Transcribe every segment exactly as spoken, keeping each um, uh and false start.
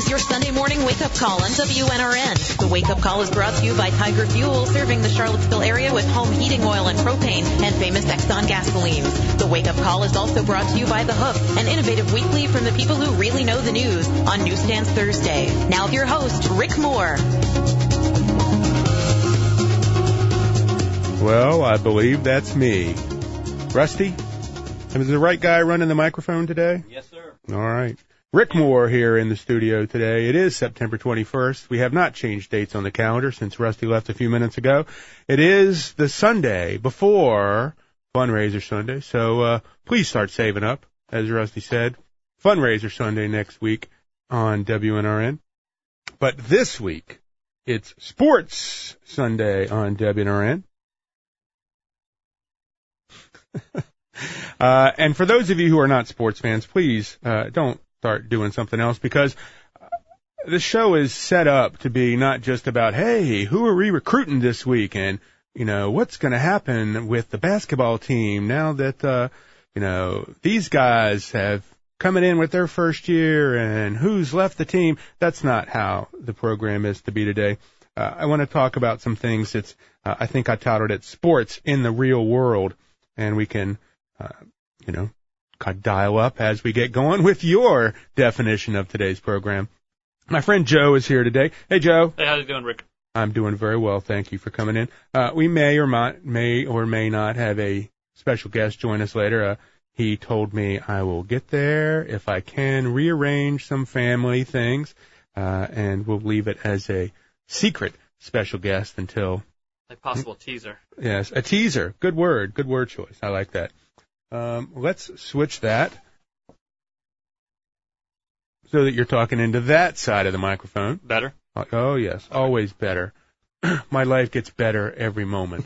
is your Sunday morning wake-up call on W N R N. The wake-up call is brought to you by Tiger Fuel, serving the Charlottesville area with home heating oil and propane and famous Exxon gasolines. The wake-up call is also brought to you by The Hook, an innovative weekly from the people who really know the news, on Newsstands Thursday. Now your host, Rick Moore. Well, I believe that's me. Rusty, is the right guy running the microphone today? Yes, sir. All right. Rick Moore here in the studio today. It is September twenty-first. We have not changed dates on the calendar since Rusty left a few minutes ago. It is the Sunday before Fundraiser Sunday, so uh, please start saving up, as Rusty said. Fundraiser Sunday next week on W N R N. But this week, it's Sports Sunday on W N R N. uh, and for those of you who are not sports fans, please uh, don't start doing something else, because the show is set up to be not just about, hey, who are we recruiting this week, and, you know, what's going to happen with the basketball team now that, uh, you know, these guys have coming in with their first year and who's left the team. That's not how the program is to be today. Uh, I want to talk about some things that's, uh, I think I titled it Sports in the Real World, and we can, uh, you know, dial up as we get going with your definition of today's program. My friend Joe is here today. Hey, Joe. Hey, how you doing, Rick? I'm doing very well. Thank you for coming in. Uh, we may or not, may or may not have a special guest join us later. Uh, he told me I will get there if I can rearrange some family things, uh, and we'll leave it as a secret special guest until... A possible teaser. Yes, a teaser. Good word. Good word choice. I like that. Um, let's switch that so that you're talking into that side of the microphone. Better? Oh, yes. Always better. My life gets better every moment.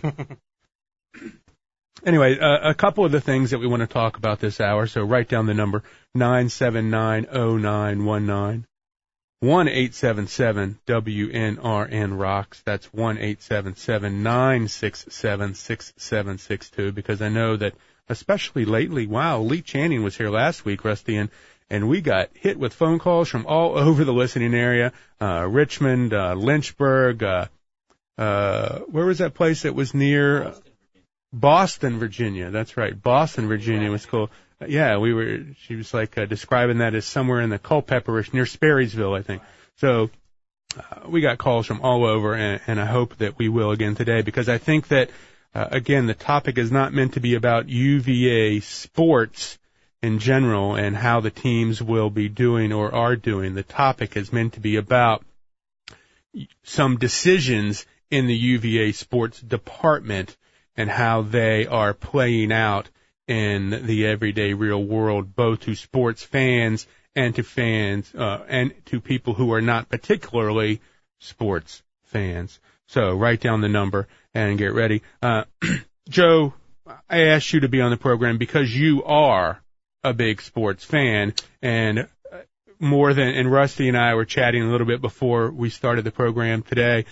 Anyway, uh, a couple of the things that we want to talk about this hour, so write down the number, nine seven nine, oh nine one nine. one eight seven seven W N R N rocks. That's one eight seven seven nine six seven six seven six two, because I know that especially lately, wow, Lee Channing was here last week, Rusty, and, and we got hit with phone calls from all over the listening area, uh, Richmond, uh, Lynchburg, uh, uh, where was that place that was near? Boston, Boston, Virginia. That's right. Boston, Virginia was cool. Uh, yeah, we were, she was like uh, describing that as somewhere in the Culpepper-ish, near Sperrysville, I think. So uh, we got calls from all over, and, and I hope that we will again today, because I think that Uh, again, the topic is not meant to be about U V A sports in general and how the teams will be doing or are doing. The topic is meant to be about some decisions in the U V A sports department and how they are playing out in the everyday real world, both to sports fans and to fans uh, and to people who are not particularly sports fans. So write down the number and get ready. Uh, Joe, I asked you to be on the program because you are a big sports fan, and more than, and Rusty and I were chatting a little bit before we started the program today,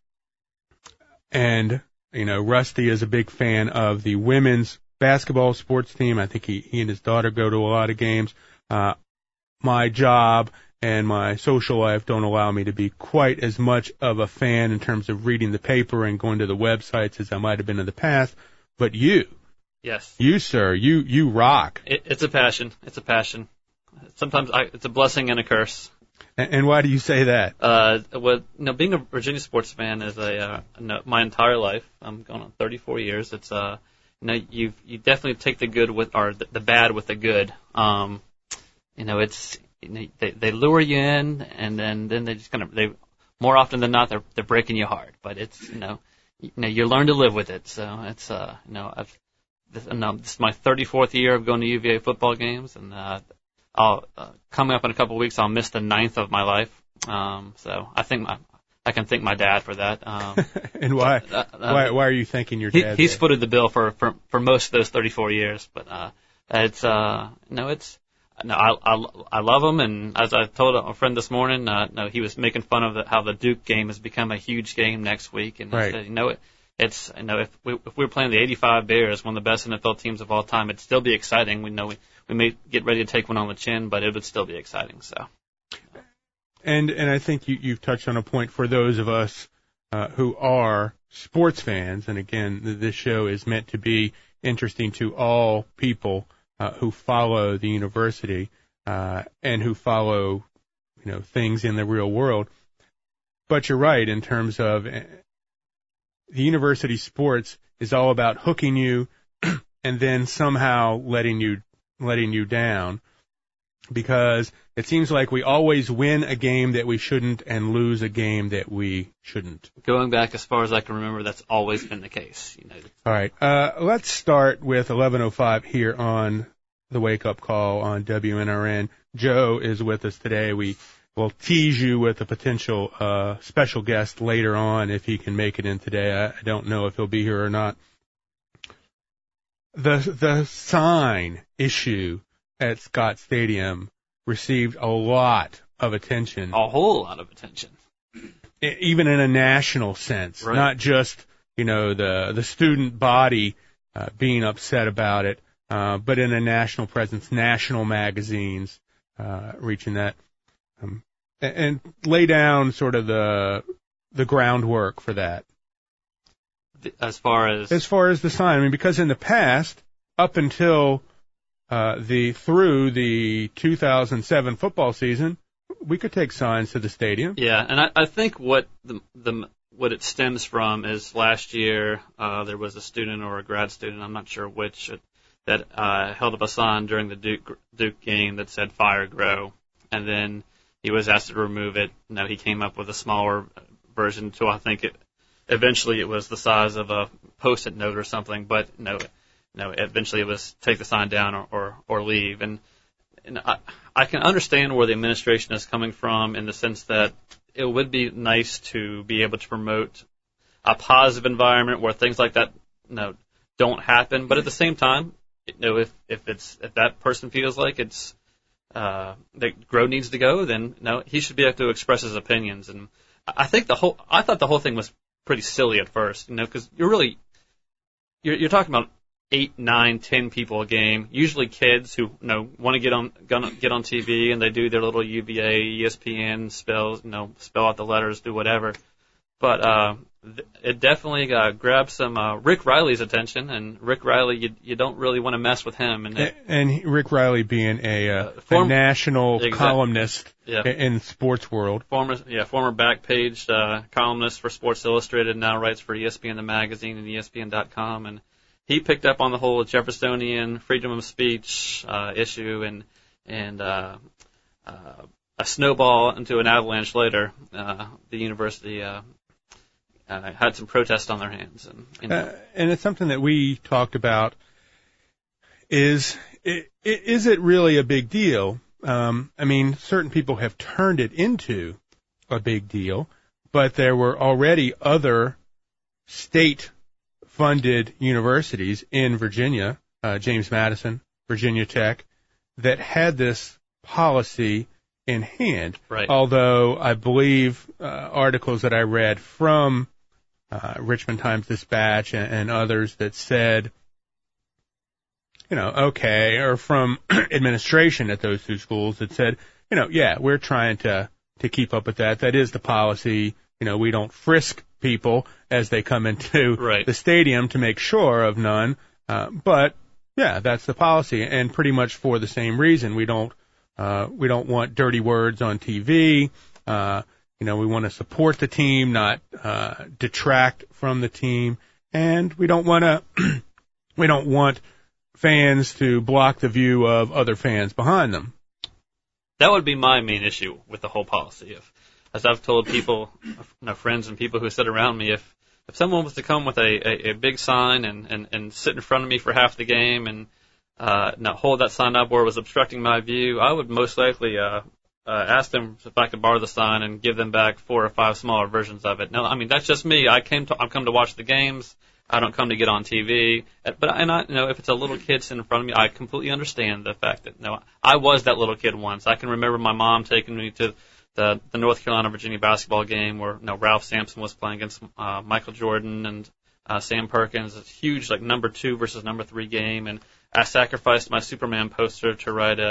and, you know, Rusty is a big fan of the women's basketball sports team. I think he, he and his daughter go to a lot of games. Uh, my job and my social life don't allow me to be quite as much of a fan in terms of reading the paper and going to the websites as I might have been in the past. But you, yes, you, sir, you you rock. It, it's a passion. It's a passion. Sometimes I, it's a blessing and a curse. And, and why do you say that? Uh, well, you know, being a Virginia sports fan is a uh, no, my entire life. I'm going on thirty-four years. It's uh, you know, you you definitely take the good with or the, the bad with the good. Um, you know, it's. You know, they they lure you in, and then, then they just kind of they more often than not they're they're breaking you hard. But it's you know you know you learn to live with it. So it's uh you know I've this, no, this is my thirty-fourth year of going to U V A football games, and uh, I'll uh, coming up in a couple of weeks I'll miss the ninth of my life. Um, so I think my I can thank my dad for that. Um, and why uh, uh, why why are you thanking your he, dad? He's there? footed the bill for, for for most of those thirty-four years. But uh, it's uh no it's. No, I, I, I love him, and as I told a friend this morning, uh, no, he was making fun of the, how the Duke game has become a huge game next week, and right. I said, you know, it, it's you know if we if we were playing the eighty-five Bears, one of the best N F L teams of all time, it'd still be exciting. We know we we may get ready to take one on the chin, but it would still be exciting. So And and I think you, you've touched on a point for those of us uh, who are sports fans. And again, this show is meant to be interesting to all people uh, who follow the university uh, and who follow, you know, things in the real world. But you're right in terms of uh, the university sports is all about hooking you and then somehow letting you letting you down, because it seems like we always win a game that we shouldn't and lose a game that we shouldn't. Going back as far as I can remember, that's always been the case. You know. All right, uh, let's start with eleven oh five here on the Wake Up Call on W N R N. Joe is with us today. We will tease you with a potential uh, special guest later on if he can make it in today. I, I don't know if he'll be here or not. The the sign issue at Scott Stadium received a lot of attention. A whole lot of attention. Even in a national sense, right. Not just, you know, the the student body uh, being upset about it, uh, but in a national presence, national magazines uh, reaching that. Um, and, and lay down sort of the the groundwork for that. As far as as far as the sign, I mean, because in the past, up until uh, the through the two thousand seven football season, we could take signs to the stadium. Yeah, and I, I think what the the what it stems from is last year uh, there was a student or a grad student, I'm not sure which, that uh, held up a sign during the Duke Duke game that said "Fire Grow," and then he was asked to remove it. No, he came up with a smaller version, so I think it. Eventually, it was the size of a Post-it note or something, but no, no. Eventually, it was take the sign down or or, or leave. And, and I, I can understand where the administration is coming from in the sense that it would be nice to be able to promote a positive environment where things like that, you know, don't happen. But at the same time, you know, if if it's if that person feels like it's uh, that Grow needs to go, then no, he should be able to express his opinions. And I think the whole I thought the whole thing was pretty silly at first, you know, because you're really you're, you're talking about eight, nine, ten people a game, usually kids who you know want to get on gonna get on T V and they do their little U V A, E S P N spells, you know, spell out the letters, do whatever. But uh, th- it definitely uh, grabbed some uh, Rick Riley's attention, and Rick Riley, you you don't really want to mess with him. And, it, and, and Rick Riley being a, uh, uh, form, a national exactly. columnist yeah. in the sports world. Former, yeah, former back page uh, columnist for Sports Illustrated, now writes for E S P N the magazine and E S P N dot com, and he picked up on the whole Jeffersonian freedom of speech uh, issue, and and uh, uh, a snowball into an avalanche later. Uh, the university. Uh, Uh, had some protests on their hands, and you know. uh, and it's something that we talked about. Is it, is it really a big deal? Um, I mean, certain people have turned it into a big deal, but there were already other state-funded universities in Virginia, uh, James Madison, Virginia Tech, that had this policy in hand. Right. Although I believe uh, articles that I read from Uh, Richmond Times-Dispatch and, and others that said, you know, okay, or from administration at those two schools that said, you know, yeah, we're trying to, to keep up with that. That is the policy. You know, we don't frisk people as they come into right. the stadium to make sure of none. Uh, but yeah, that's the policy, and pretty much for the same reason. We don't, uh, we don't want dirty words on T V. Uh, You know, we want to support the team, not uh, detract from the team, and we don't want to. we don't want fans to block the view of other fans behind them. That would be my main issue with the whole policy. If, as I've told people, you know, friends and people who sit around me, if if someone was to come with a, a, a big sign and, and, and sit in front of me for half the game and uh, not hold that sign up where it was obstructing my view, I would most likely. Uh, Uh, asked them if I could borrow the sign and give them back four or five smaller versions of it. No, I mean that's just me. I came to I've come to watch the games. I don't come to get on T V. But and I, you know, if it's a little kid sitting in front of me, I completely understand the fact that you know I was that little kid once. I can remember my mom taking me to the the North Carolina Virginia basketball game where you know Ralph Sampson was playing against uh, Michael Jordan and uh, Sam Perkins. It's a huge like number two versus number three game, and I sacrificed my Superman poster to write a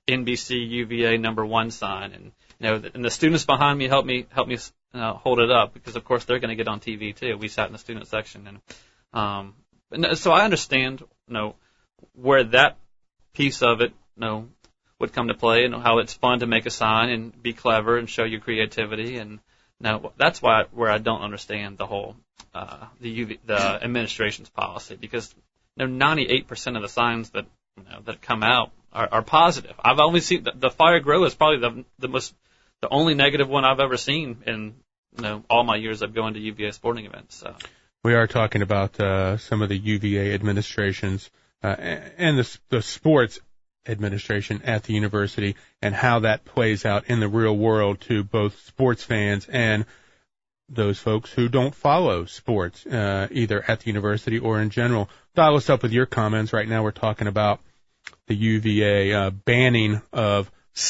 N B C U V A number one sign, and you know, and the students behind me help me help me uh, hold it up because of course they're going to get on T V too. We sat in the student section, and um, and so I understand, you know, where that piece of it, you know, would come to play, and how it's fun to make a sign and be clever and show your creativity, and now that's why where I don't understand the whole uh, the U V, the administration's policy, because you know, ninety-eight percent of the signs that you know that come out are, are positive. I've only seen the, the Fire Grow is probably the the most the only negative one I've ever seen in you know all my years of going to U V A sporting events. So. We are talking about uh, some of the U V A administrations uh, and the, the sports administration at the university and how that plays out in the real world to both sports fans and those folks who don't follow sports, uh, either at the university or in general. Dial us up with your comments. Right now we're talking about the U V A uh, banning of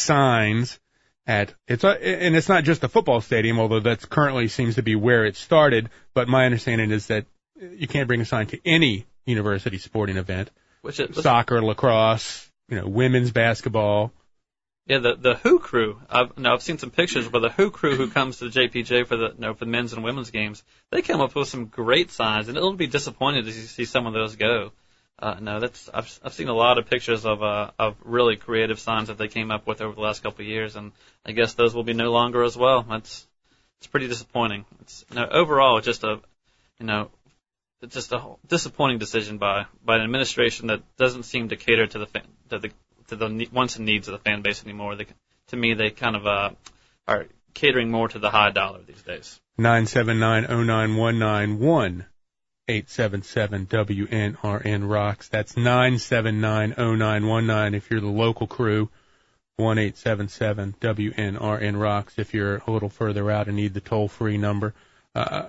signs at it's a, and it's not just a football stadium, although that's currently seems to be where it started. But my understanding is that you can't bring a sign to any university sporting event, which is soccer, lacrosse, you know, women's basketball. Yeah, the the Who crew. I've no, I've seen some pictures where the Who crew who comes to the J P J for the you know, for the men's and women's games, they come up with some great signs, and it'll be disappointed to see some of those go. Uh, no, that's I've I've seen a lot of pictures of uh of really creative signs that they came up with over the last couple of years, and I guess those will be no longer as well. That's it's pretty disappointing. It's you know, overall it's just a you know it's just a disappointing decision by by an administration that doesn't seem to cater to the fan, to the to the wants and needs of the fan base anymore. They, to me, they kind of uh, are catering more to the high dollar these days. nine seven nine oh nine one nine one eight seven seven W N R N rocks. That's nine seven nine oh nine one nine if you're the local crew. one eight seven seven W N R N rocks if you're a little further out and need the toll-free number. Uh,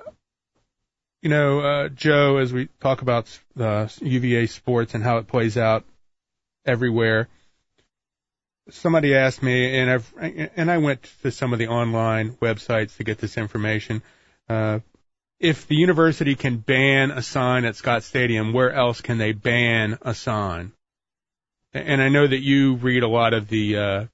you know, uh, Joe, as we talk about uh, U V A sports and how it plays out everywhere, somebody asked me, and I've and I went to some of the online websites to get this information. Uh, if the university can ban a sign at Scott Stadium, where else can they ban a sign? And I know that you read a lot of the uh,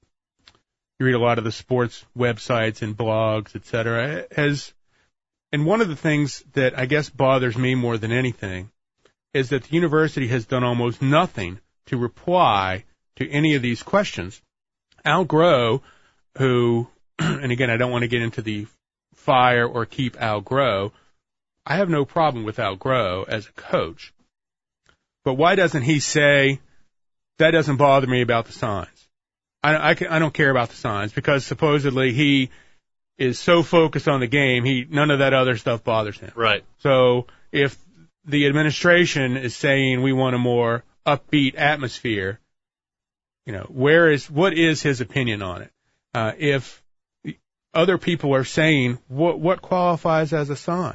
you read a lot of the sports websites and blogs, et cetera. Has and one of the things that I guess bothers me more than anything is that the university has done almost nothing to reply to any of these questions. Al Groh, who, and again, I don't want to get into the fire or keep Al Groh. I have no problem with Al Groh as a coach. But why doesn't he say, that doesn't bother me about the signs? I, I, can, I don't care about the signs because supposedly he is so focused on the game, he none of that other stuff bothers him. Right. So if the administration is saying we want a more upbeat atmosphere, you know, where is what is his opinion on it? Uh, if other people are saying what what qualifies as a sign,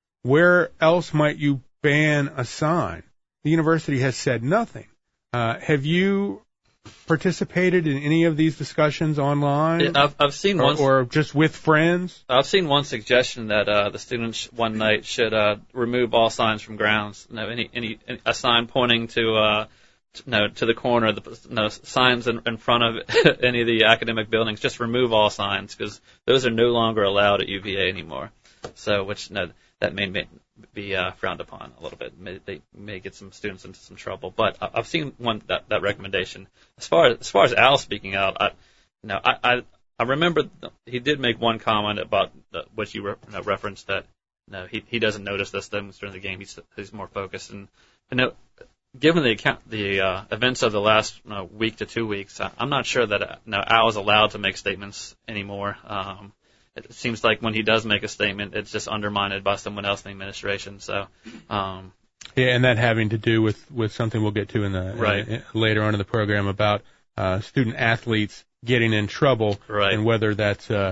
where else might you ban a sign? The university has said nothing. Uh, have you participated in any of these discussions online? Yeah, I've, I've seen or, one, or just with friends? I've seen one suggestion that uh, the students one night should uh, remove all signs from grounds. You know, any, any, any a sign pointing to uh, to, no, to the corner, the no, signs in, in front of any of the academic buildings. Just remove all signs because those are no longer allowed at U V A anymore. So, which no, that may, may be uh, frowned upon a little bit. May, they may get some students into some trouble. But I, I've seen one that, that recommendation. As far as, as far as Al speaking out, I, you know, I, I I remember he did make one comment about the, what you, re, you know, referenced that you know, he he doesn't notice this things during the game. He's he's more focused. And you know, given the account the uh, events of the last you know, week to two weeks, I, I'm not sure that uh, you know, Al is allowed to make statements anymore. Um, It seems like when he does make a statement, it's just undermined by someone else in the administration. So, um, yeah, and that having to do with, with something we'll get to in the right. in, later on in the program about uh, student athletes getting in trouble, right. and whether that's uh,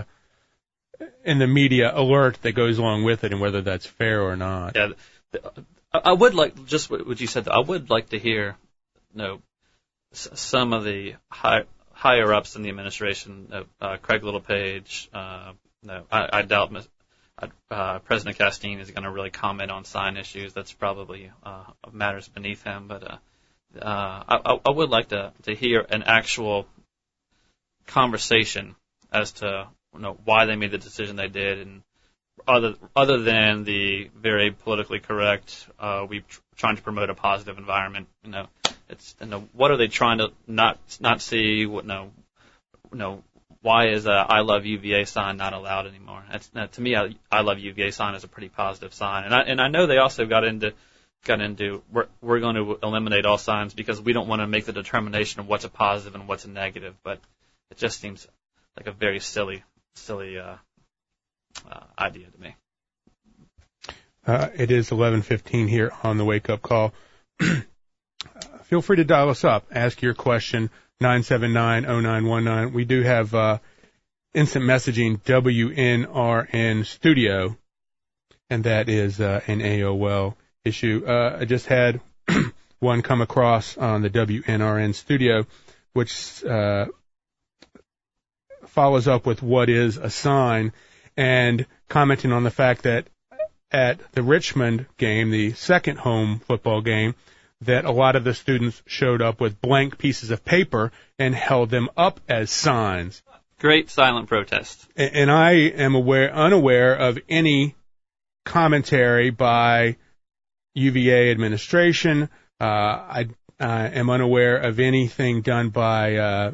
in the media alert that goes along with it, and whether that's fair or not. Yeah, I would like just what you said. I would like to hear, you know, some of the high, higher ups in the administration, uh, uh, Craig Littlepage. Uh, No, I, I doubt uh, President Castine is going to really comment on sign issues. That's probably uh, matters beneath him. But uh, uh, I, I would like to, to hear an actual conversation as to you know why they made the decision they did, and other other than the very politically correct, uh, we tr- trying to promote a positive environment. You know, it's you know what are they trying to not not see? What no, no. Why is a I love U V A sign not allowed anymore? That's, that, to me, I, I love U V A sign is a pretty positive sign, and I and I know they also got into got into we're we're going to eliminate all signs because we don't want to make the determination of what's a positive and what's a negative. But it just seems like a very silly silly uh, uh, idea to me. Uh, it is eleven fifteen here on the Wake Up Call. Feel free to dial us up. Ask your question. nine seven nine, oh nine one nine. We do have uh, instant messaging W N R N Studio, and that is uh, an A O L issue. Uh, I just had one come across on the W N R N Studio, which uh, follows up with what is a sign, and commenting on the fact that at the Richmond game, the second home football game, that a lot of the students showed up with blank pieces of paper and held them up as signs. Great silent protest. And I am aware, unaware of any commentary by U V A administration. Uh, I, I am unaware of anything done by uh,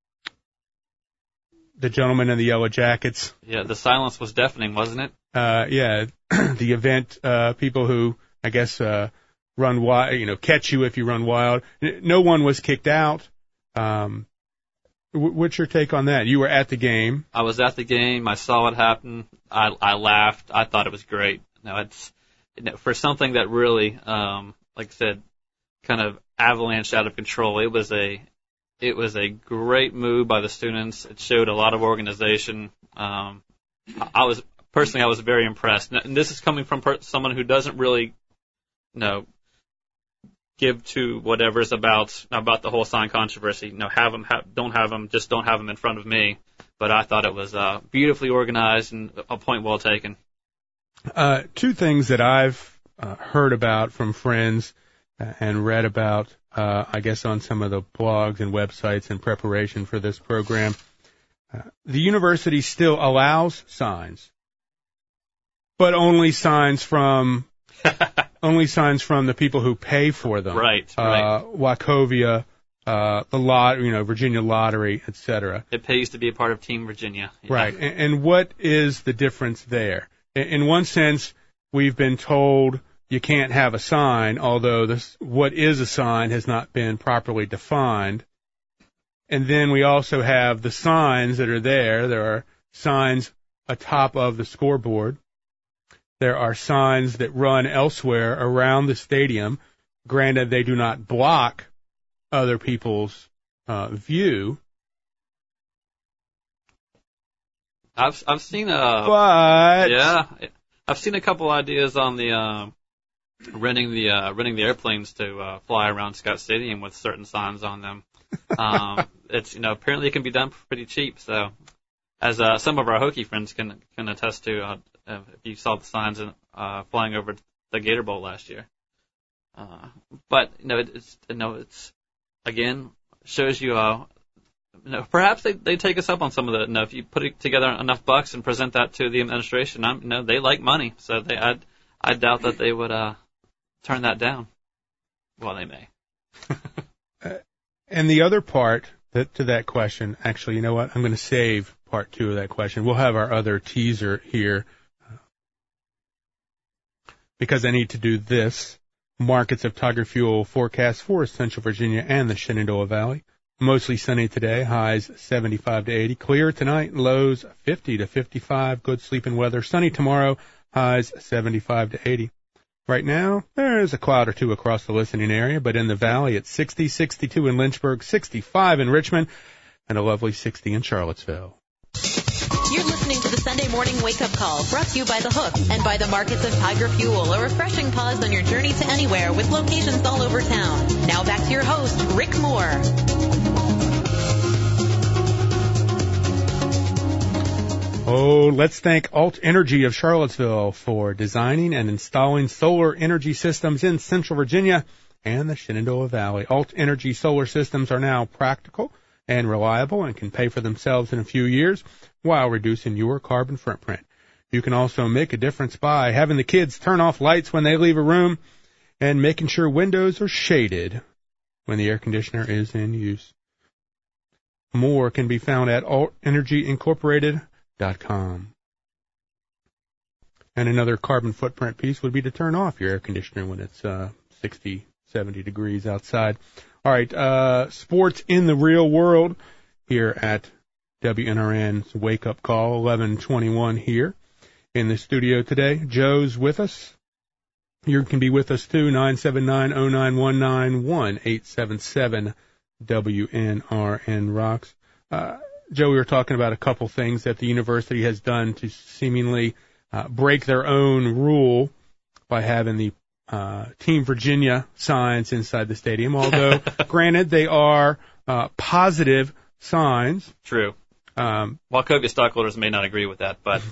the gentleman in the Yellow Jackets. Yeah, the silence was deafening, wasn't it? Uh, yeah, the event uh, people who, I guess, uh, run wild, you know, catch you if you run wild. No one was kicked out. Um, what's your take on that? You were at the game. I was at the game. I saw what happened. I, I laughed. I thought it was great. No, it's you know, for something that really, um, like I said, kind of avalanched out of control. It was a, it was a great move by the students. It showed a lot of organization. Um, I was personally, I was very impressed. And this is coming from per- someone who doesn't really, you know, give to whatever's about about the whole sign controversy. You know, have them, have, don't have them, just don't have them in front of me. But I thought it was uh, beautifully organized and a point well taken. Uh, two things that I've uh, heard about from friends uh, and read about, uh, I guess, on some of the blogs and websites in preparation for this program. Uh, the university still allows signs, but only signs from only signs from the people who pay for them. Right, uh, right. Wachovia, uh, the lot, you know, Virginia Lottery, et cetera. It pays to be a part of Team Virginia. Yeah. Right. And, and what is the difference there? In, in one sense, we've been told you can't have a sign, although this, what is a sign has not been properly defined. And then we also have the signs that are there. There are signs atop of the scoreboard. There are signs that run elsewhere around the stadium. Granted, they do not block other people's uh, view. I've I've seen a But yeah, I've seen a couple ideas on the uh, renting the uh, renting the airplanes to uh, fly around Scott Stadium with certain signs on them. Um, it's you know apparently it can be done pretty cheap. So, as uh, some of our Hokie friends can can attest to, uh, if you saw the signs in, uh, flying over the Gator Bowl last year. Uh, but you know it, it's you know it's again shows you uh you know perhaps they they take us up on some of the you know if you put it together enough bucks and present that to the administration. I'm you know they like money, so they I I doubt that they would uh turn that down. Well, they may. uh, and the other part that, to that question, actually, you know what? I'm going to save part two of that question. We'll have our other teaser here uh, because I need to do this. Markets of Tiger Fuel forecast for Central Virginia and the Shenandoah Valley. Mostly sunny today, highs seventy-five to eighty. Clear tonight, lows fifty to fifty-five. Good sleeping weather. Sunny tomorrow, highs seventy-five to eighty. Right now, there's a cloud or two across the listening area, but in the valley it's sixty, sixty-two in Lynchburg, sixty-five in Richmond, and a lovely sixty in Charlottesville. You're listening to the Sunday Morning Wake Up Call, brought to you by The Hook and by the Markets of Tiger Fuel, a refreshing pause on your journey to anywhere with locations all over town. Now back to your host, Rick Moore. Oh, let's thank Alt Energy of Charlottesville for designing and installing solar energy systems in Central Virginia and the Shenandoah Valley. Alt Energy solar systems are now practical, and reliable and can pay for themselves in a few years while reducing your carbon footprint. You can also make a difference by having the kids turn off lights when they leave a room and making sure windows are shaded when the air conditioner is in use. More can be found at alt energy incorporated dot com. And another carbon footprint piece would be to turn off your air conditioner when it's uh, sixty, seventy degrees outside. All right, uh, sports in the real world here at W N R N's Wake Up Call, eleven twenty-one here in the studio today. Joe's with us. You can be with us too, nine seven nine, oh nine one nine, one eight seven seven W N R N Rocks. Uh, Joe, we were talking about a couple things that the university has done to seemingly uh, break their own rule by having the uh, Team Virginia signs inside the stadium, although, granted, they are uh, positive signs. True. Um, Wachovia stockholders may not agree with that, but...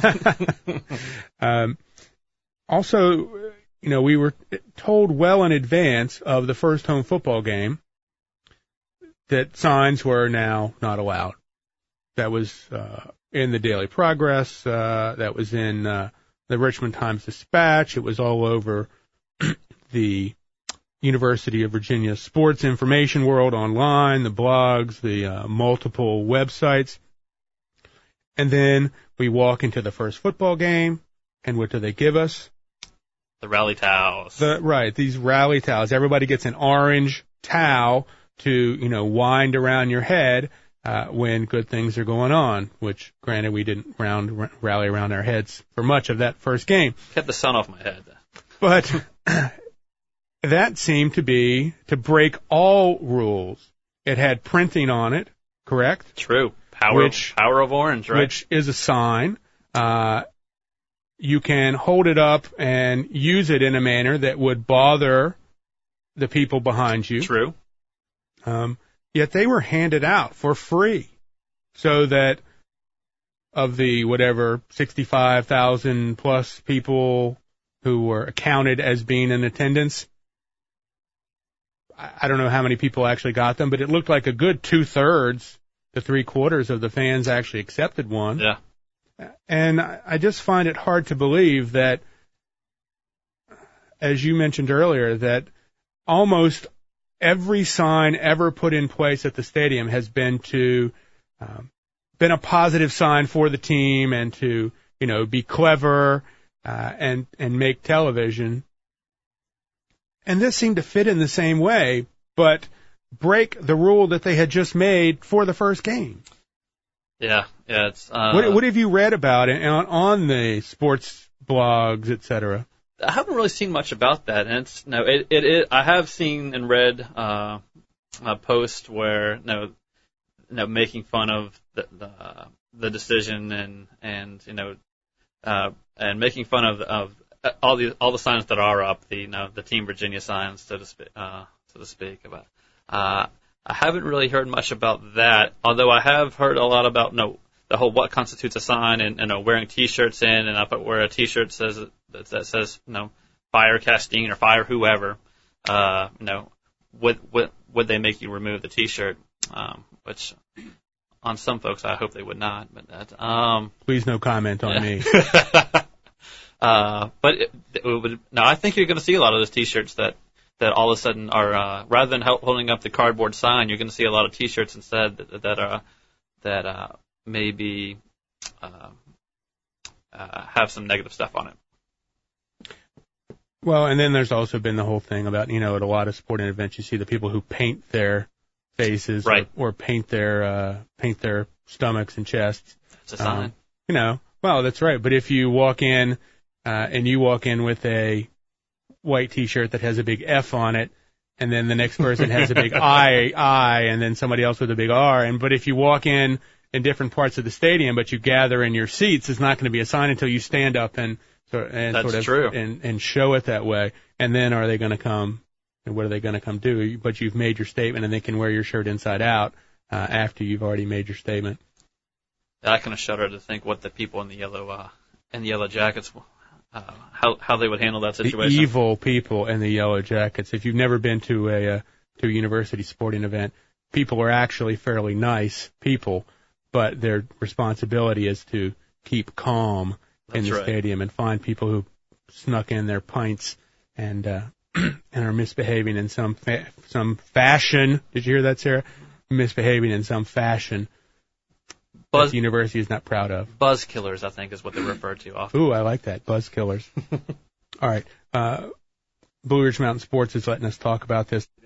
um, also, you know, we were told well in advance of the first home football game that signs were now not allowed. That was uh, in the Daily Progress. Uh, that was in uh, the Richmond Times-Dispatch. It was all over the University of Virginia Sports Information World online, the blogs, the uh, multiple websites. And then we walk into the first football game, and what do they give us? The rally towels. The, right, these rally towels. Everybody gets an orange towel to, you know, wind around your head uh, when good things are going on, which, granted, we didn't round, r- rally around our heads for much of that first game. Kept the sun off my head. But that seemed to be to break all rules. It had printing on it, correct? True. Power, which, power of orange, right? Which is a sign. Uh, you can hold it up and use it in a manner that would bother the people behind you. True. Um, yet they were handed out for free so that of the whatever sixty-five thousand plus people who were counted as being in attendance, I, I don't know how many people actually got them, but it looked like a good two-thirds to three-quarters of the fans actually accepted one. Yeah. And I, I just find it hard to believe that, as you mentioned earlier, that almost every sign ever put in place at the stadium has been to um, been a positive sign for the team and to, you know, be clever uh, and and make television. And this seemed to fit in the same way, but break the rule that they had just made for the first game. Yeah, yeah. It's uh, what, what have you read about it on, on the sports blogs, et cetera? I haven't really seen much about that, and it's no. It it, it I have seen and read uh, a post where no, no making fun of the the, the decision and and you know uh, and making fun of of all the all the signs that are up, the you know the Team Virginia signs, so to speak, uh, so to speak. About uh, I haven't really heard much about that, although I have heard a lot about no. the whole what constitutes a sign and, and uh, wearing T-shirts in, and if I wear a T-shirt says that, that says you know fire Castine or fire whoever, uh, you know would would would they make you remove the T-shirt? Um, which on some folks I hope they would not, but that um. Please no comment on yeah. me. uh, but it, it would no, I think you're going to see a lot of those T-shirts that. that all of a sudden are uh, rather than holding up the cardboard sign, you're going to see a lot of T-shirts instead that that are that uh, maybe uh, uh, have some negative stuff on it. Well, and then there's also been the whole thing about, you know, at a lot of sporting events, you see the people who paint their faces right. or, or paint their uh, paint their stomachs and chests. It's a sign. Um, you know, well, that's right. But if you walk in uh, and you walk in with a white T-shirt that has a big F on it, and then the next person has a big I, I, and then somebody else with a big R. And but if you walk in in different parts of the stadium, but you gather in your seats, it's not going to be a sign until you stand up and, and That's sort of true. and, and show it that way. And then are they going to come? And what are they going to come do? But you've made your statement, and they can wear your shirt inside out uh, after you've already made your statement. I kind of shudder to think what the people in the yellow uh, in the yellow jackets. Uh, how how they would handle that situation. The evil people in the yellow jackets. If you've never been to a uh, to a university sporting event, people are actually fairly nice people, but their responsibility is to keep calm That's in the right. stadium and find people who snuck in their pints and uh, and are misbehaving in some fa- some fashion. Did you hear that, Sarah? Misbehaving in some fashion Buzz, that the university is not proud of. buzz killers, I think, is what they're referred to often. Ooh, I like that. Buzz killers. All right. Uh, Blue Ridge Mountain Sports is letting us talk about this today.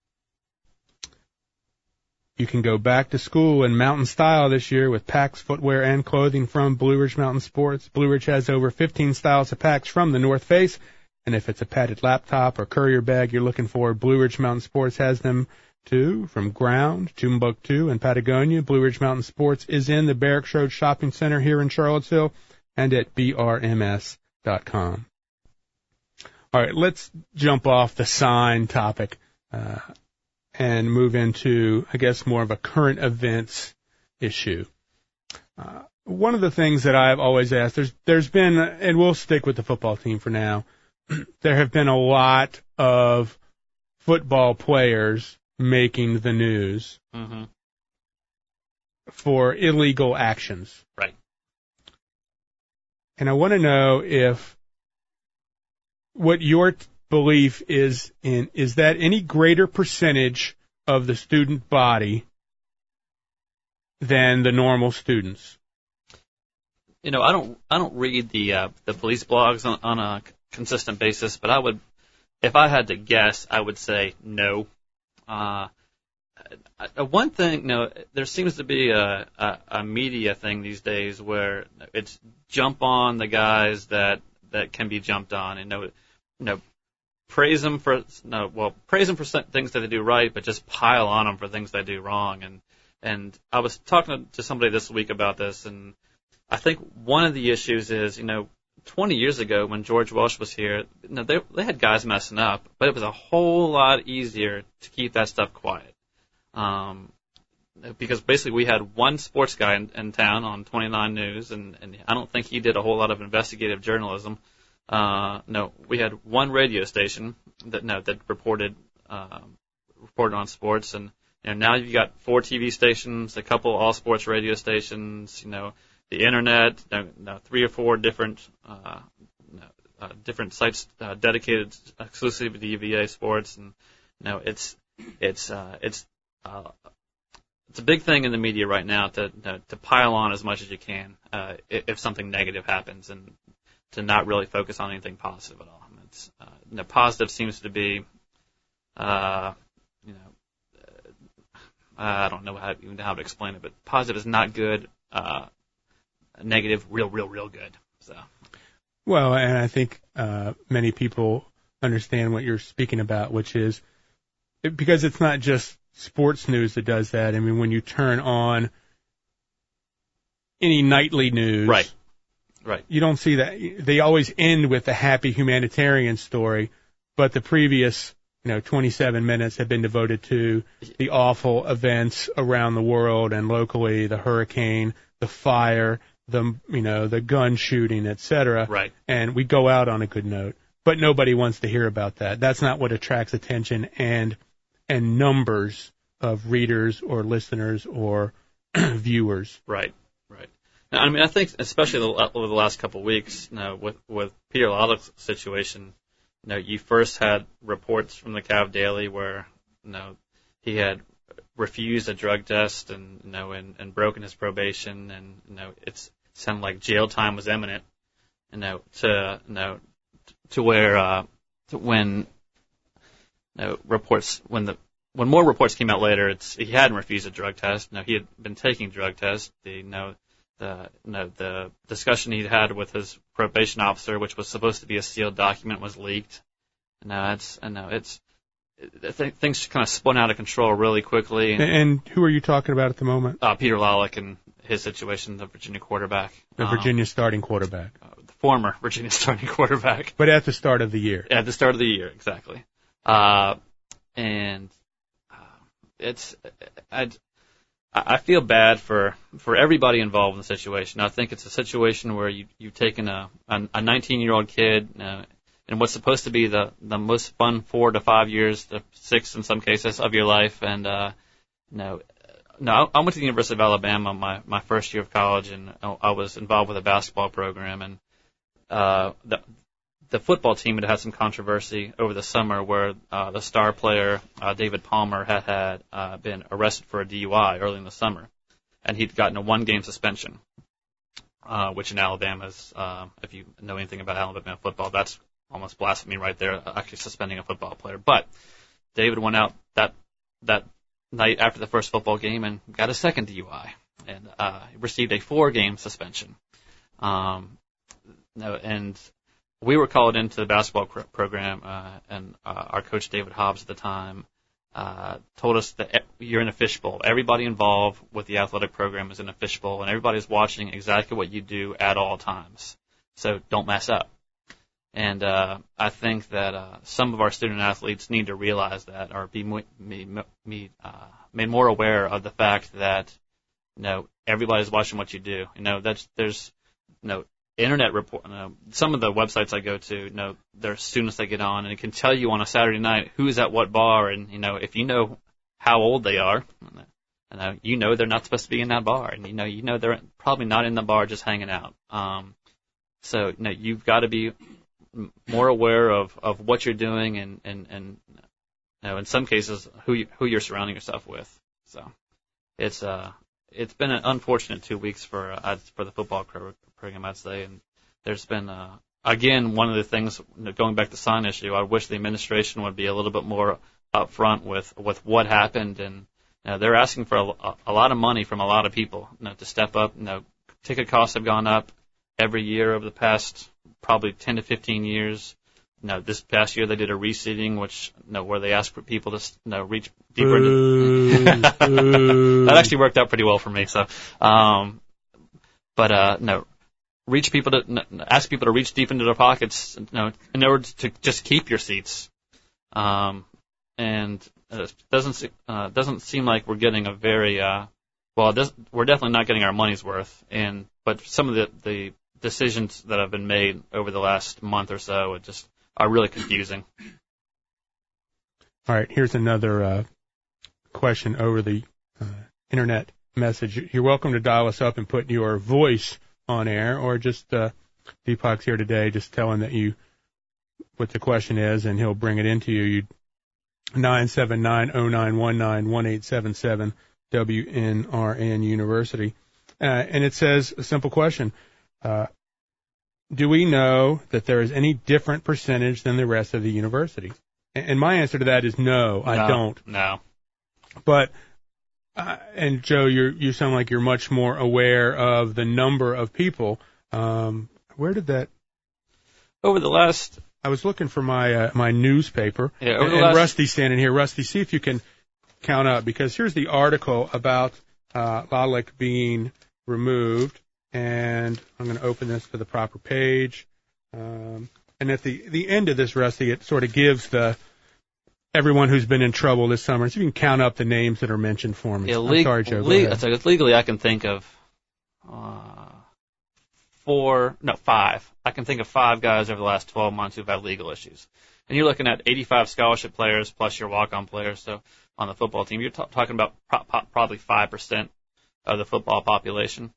You can go back to school in mountain style this year with packs, footwear, and clothing from Blue Ridge Mountain Sports. Blue Ridge has over fifteen styles of packs from the North Face, and if it's a padded laptop or courier bag you're looking for, Blue Ridge Mountain Sports has them too. From Ground, Timbuktu, and Patagonia, Blue Ridge Mountain Sports is in the Barracks Road Shopping Center here in Charlottesville and at B R M S dot com. All right, let's jump off the sign topic uh, and move into, I guess, more of a current events issue. Uh, one of the things that I've always asked, there's there's been, and we'll stick with the football team for now, there have been a lot of football players making the news Mm-hmm. for illegal actions. Right. And I want to know if what your t- belief is in, is that any greater percentage of the student body than the normal students? You know, I don't I don't read the uh, the police blogs on, on a consistent basis, but I would, if I had to guess, I would say no. Uh, uh, one thing, you know, there seems to be a, a, a media thing these days where it's jump on the guys that, that can be jumped on, and no, you know, praise them for no, well, praise them for some things that they do right, but just pile on them for things they do wrong. And and I was talking to somebody this week about this, and I think one of the issues is, you know, twenty years ago when George Welsh was here, you know, they they had guys messing up, but it was a whole lot easier to keep that stuff quiet. Um, because basically we had one sports guy in, in town on twenty-nine News, and, and I don't think he did a whole lot of investigative journalism. Uh, no, we had one radio station that no that reported um, reported on sports, and you know now you've got four T V stations, a couple all sports radio stations, you know, the internet, you know, three or four different uh, you know, uh, different sites uh, dedicated exclusively to U V A sports, and you know it's it's uh, it's uh, it's a big thing in the media right now to to, to pile on as much as you can uh, if something negative happens, and to not really focus on anything positive at all. I mean, it's, uh, you know, positive seems to be, uh, you know, uh, I don't know how, even how to explain it, but positive is not good. Uh, negative, real, real, real good. So. Well, and I think uh, many people understand what you're speaking about, which is it, because it's not just sports news that does that. I mean, when you turn on any nightly news, right. Right. You don't see that. They always end with a happy humanitarian story, but the previous, you know, twenty-seven minutes have been devoted to the awful events around the world and locally, the hurricane, the fire, the, you know, the gun shooting, et cetera. Right. And we go out on a good note, but nobody wants to hear about that. That's not what attracts attention and, and numbers of readers or listeners or viewers. Right. Right. I mean, I think especially over the last couple of weeks, you know, with with Peter Lawler's situation, you know, you first had reports from the Cav Daily where, you know, he had refused a drug test and, you know, and, and broken his probation, and, you know, it's sounded like jail time was imminent, you know, to, you know, to where, uh, to when, you know, reports, when the, when more reports came out later, it's, he hadn't refused a drug test. You know, he had been taking drug tests. The, you know, The, you know, the discussion he had with his probation officer, which was supposed to be a sealed document, was leaked. No, it's, I know it's, it, things kind of spun out of control really quickly. And, and who are you talking about at the moment? Uh, Peter Lawler and his situation, the Virginia quarterback. The um, Virginia starting quarterback. Uh, the former Virginia starting quarterback. But at the start of the year. At the start of the year, exactly. Uh, and uh, it's, I, I feel bad for, for everybody involved in the situation. I think it's a situation where you, you've taken a, a nineteen-year-old kid uh, in what's supposed to be the, the most fun four to five years, to six in some cases, of your life, and uh, no, no, I went to the University of Alabama my, my first year of college, and I was involved with a basketball program, and uh, the the football team had had some controversy over the summer where uh, the star player, uh, David Palmer, had, had uh, been arrested for a D U I early in the summer, and he'd gotten a one-game suspension, uh, which in Alabama is, uh, if you know anything about Alabama football, that's almost blasphemy right there, actually suspending a football player. But David went out that that night after the first football game and got a second D U I and uh, received a four-game suspension. Um, no, and we were called into the basketball program, uh, and uh, our coach, David Hobbs, at the time, uh, told us that you're in a fishbowl. Everybody involved with the athletic program is in a fishbowl, and everybody's watching exactly what you do at all times. So don't mess up. And uh, I think that uh, some of our student athletes need to realize that, or be me, me, uh, made more aware of the fact that, you know, everybody's watching what you do. You know, that's there's, you know, internet report. You know, some of the websites I go to, you know, there are students that get on, and it can tell you on a Saturday night who's at what bar, and you know, if you know how old they are, you know, you know they're not supposed to be in that bar, and you know, you know they're probably not in the bar just hanging out. Um, so, you know, you've got to be more aware of, of what you're doing and, and, and you know, in some cases, who you, who you're surrounding yourself with. So it's uh it's been an unfortunate two weeks for uh, for the football program, I'd say. And there's been uh, again one of the things, going back to the sign issue, I wish the administration would be a little bit more upfront with with what happened. And you know, they're asking for a, a lot of money from a lot of people, you know, to step up. You know, ticket costs have gone up every year over the past probably ten to fifteen years. You know, this past year they did a reseeding, which, you know, where they asked for people to, you know, reach deeper into. That actually worked out pretty well for me. So, um, but uh, no, reach people to no, ask people to reach deep into their pockets, you know, in order to just keep your seats. Um, and it doesn't uh, doesn't seem like we're getting a very uh, well. This, we're definitely not getting our money's worth. And but some of the the decisions that have been made over the last month or so it just are really confusing. All right, here's another uh, question over the uh, internet message. You're welcome to dial us up and put your voice on air, or just uh, Deepak's here today, just tell him that you what the question is, and he'll bring it into you. You nine seven nine oh nine one nine one eight seven seven W N R N University, uh, and it says a simple question. Uh, do we know that there is any different percentage than the rest of the university? And my answer to that is no, I no, don't. No. But, uh, and Joe, you you sound like you're much more aware of the number of people. Um, where did that? Over the last. I was looking for my uh, my newspaper. Yeah, over and, the and last... Rusty's standing here. Rusty, see if you can count up, because here's the article about uh, Lalick being removed. And I'm going to open this to the proper page. Um, and at the, the end of this, Rusty, it sort of gives the everyone who's been in trouble this summer. So you can count up the names that are mentioned for me. Yeah, I'm le- sorry, Joe. le- so legally, I can think of uh, four, no, five. I can think of five guys over the last twelve months who've had legal issues. And you're looking at eighty-five scholarship players plus your walk-on players. So on the football team, you're t- talking about pro- pro- probably five percent of the football population.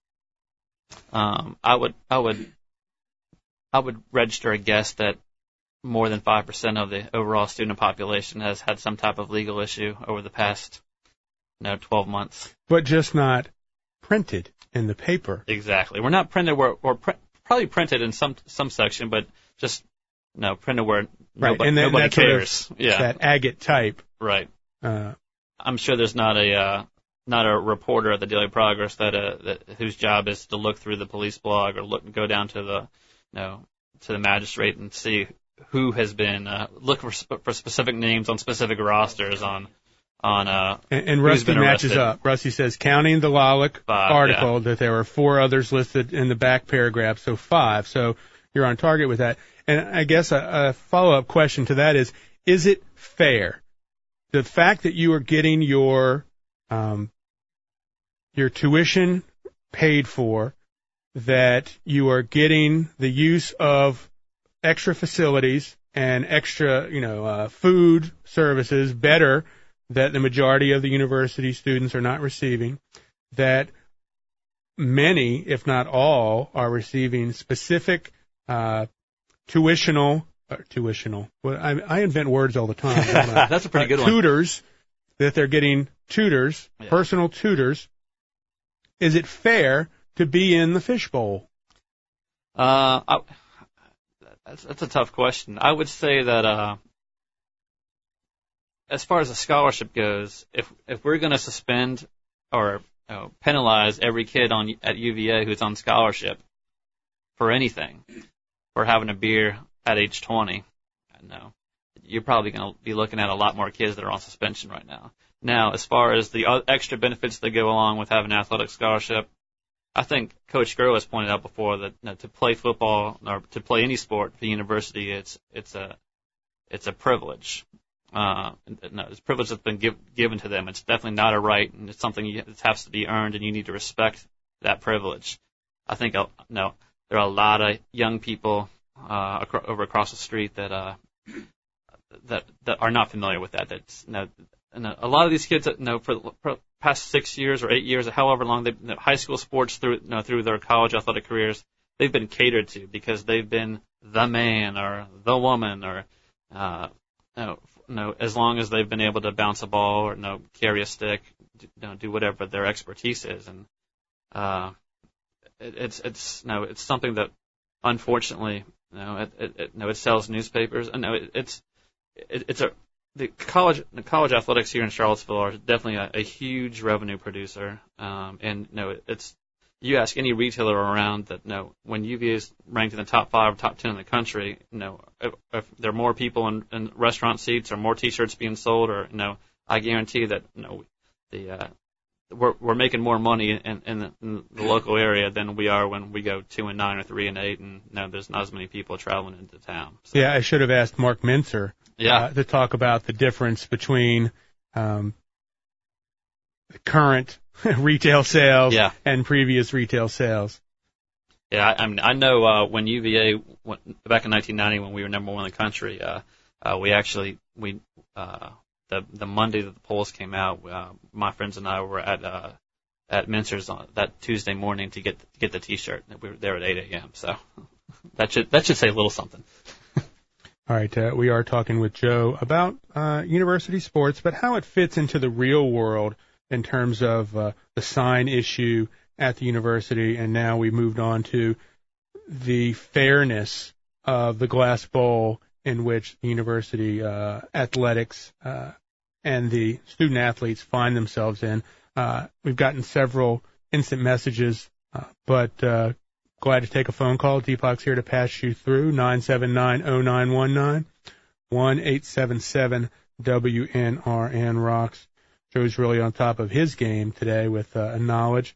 Um, I would, I would, I would register a guess that more than five percent of the overall student population has had some type of legal issue over the past, you know, twelve months. But just not printed in the paper. Exactly. We're not printed where, or pr- probably printed in some some section, but just, you know, printed where right. nobody, and then nobody that's cares. Sort of yeah. That agate type. Right. Uh, I'm sure there's not a. Uh, not a reporter at the Daily Progress that, uh, that whose job is to look through the police blog or look go down to the you know to the magistrate and see who has been uh, look for for specific names on specific rosters on on uh and, and Rusty matches up. Rusty says, counting the Lalick five, article, yeah. that there were four others listed in the back paragraph, so five. So you're on target with that. And I guess a, a follow-up question to that is: is it fair, the fact that you are getting your um, your tuition paid for, that you are getting the use of extra facilities and extra, you know, uh, food services better that the majority of the university students are not receiving, that many, if not all, are receiving specific uh, tuitional, uh, tuitional. Well, I, I invent words all the time. That's a pretty uh, good tutors, one. Tutors, that they're getting tutors, yeah. personal tutors. Is it fair to be in the fishbowl? Uh, I, that's, that's a tough question. I would say that uh, as far as a scholarship goes, if if we're going to suspend or you know, penalize every kid on at U V A who's on scholarship for anything, for having a beer at age twenty, no, you're probably going to be looking at a lot more kids that are on suspension right now. Now, as far as the extra benefits that go along with having an athletic scholarship, I think Coach Groh has pointed out before that you know, to play football or to play any sport at the university, it's it's a it's a privilege. Uh, no, it's a privilege that's been give, given to them. It's definitely not a right, and it's something you, that has to be earned, and you need to respect that privilege. I think uh, no, there are a lot of young people uh, acro- over across the street that uh, that that are not familiar with that. That's you know, and a lot of these kids, you know, for the past six years or eight years, or however long they've you know, high school sports through you know, through their college athletic careers, they've been catered to because they've been the man or the woman or uh, you know, you know, as long as they've been able to bounce a ball or you know, carry a stick, you know, do whatever their expertise is, and uh, it, it's it's you know, it's something that unfortunately you know, it, it, it, you know, it sells newspapers. You know, it, it's it, it's a The college, the college athletics here in Charlottesville are definitely a, a huge revenue producer. Um, and you know, it's you ask any retailer around that, you know, when U V A is ranked in the top five or top ten in the country, you know, if, if there are more people in, in restaurant seats or more T-shirts being sold, or you know, I guarantee that you know, the uh, we're we're making more money in, in, the, in the local area than we are when we go two and nine or three and eight, and you know, there's not as many people traveling into town. So. Yeah, I should have asked Mark Mincer. Yeah. Uh, to talk about the difference between um, the current retail sales yeah. and previous retail sales. Yeah, I, I mean, I know uh, when U V A went, back in nineteen ninety, when we were number one in the country, uh, uh, we actually we uh, the the Monday that the polls came out, uh, my friends and I were at uh, at Mincer's on that Tuesday morning to get to get the T-shirt. We were there at eight a.m. So that should that should say a little something. All right, uh, we are talking with Joe about uh, university sports, but how it fits into the real world in terms of uh, the sign issue at the university, and now we moved on to the fairness of the glass bowl in which the university uh, athletics uh, and the student athletes find themselves in. Uh, we've gotten several instant messages, uh, but uh, glad to take a phone call. Deepak's here to pass you through. nine seven nine, oh nine one nine, one eight seven seven W N R N rocks. Joe's really on top of his game today with uh, knowledge.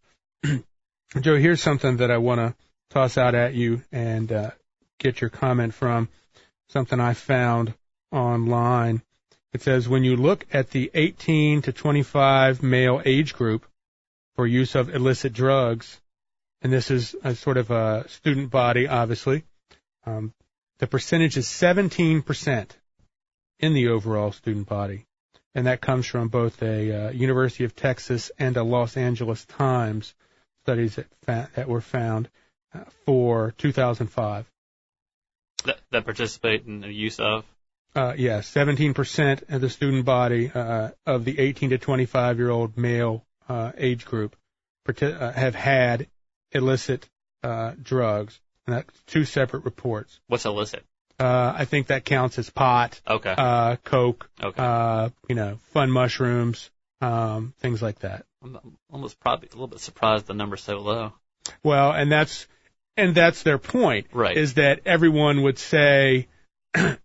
Joe, here's something that I want to toss out at you and uh, get your comment from, something I found online. It says, when you look at the eighteen to twenty-five male age group for use of illicit drugs, and this is a sort of a student body, obviously, um, the percentage is seventeen percent in the overall student body. And that comes from both a uh, University of Texas and a Los Angeles Times studies that, fa- that were found uh, for two thousand five. That, that participate in the use of? Uh, yeah, seventeen percent of the student body uh, of the eighteen to twenty-five-year-old male uh, age group part- uh, have had illicit uh, drugs. And that's two separate reports. What's illicit? Uh, I think that counts as pot, okay. uh, coke, okay. uh, you know, fun mushrooms, um, things like that. I'm almost probably a little bit surprised the number's so low. Well, and that's and that's their point, right? Is that everyone would say uh,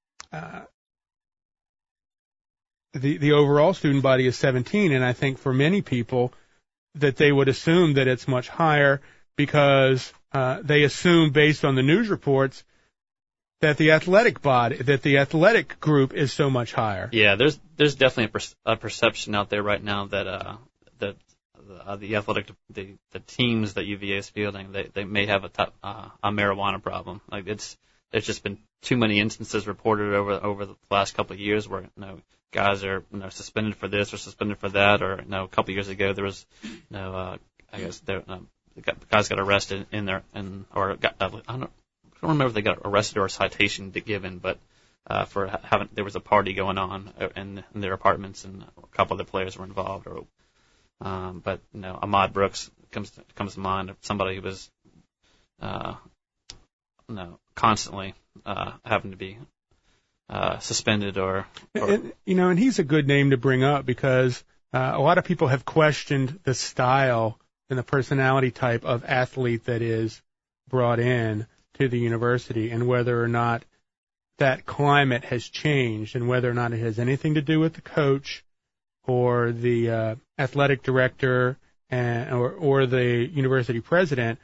the the overall student body is seventeen, and I think for many people that they would assume that it's much higher because uh, they assume based on the news reports that the athletic body, that the athletic group is so much higher. Yeah, there's there's definitely a, per, a perception out there right now that uh, that uh, the athletic the the teams that U V A is fielding, they they may have a top, uh, a marijuana problem. Like it's there's just been too many instances reported over over the last couple of years where, you know, guys are, you know, suspended for this or suspended for that, or, you know, a couple of years ago there was, you know, uh, I guess there, um, the guys got arrested in their, in, or got, I don't, I don't remember if they got arrested or a citation given, but uh, for having, there was a party going on in, in their apartments and a couple of the players were involved. Or, um, but, you know, Ahmad Brooks comes to, comes to mind, somebody who was, uh, you know, constantly uh, having to be uh, suspended or, or and, you know, and he's a good name to bring up because uh, a lot of people have questioned the style and the personality type of athlete that is brought in to the university and whether or not that climate has changed and whether or not it has anything to do with the coach or the uh, athletic director and, or, or the university president,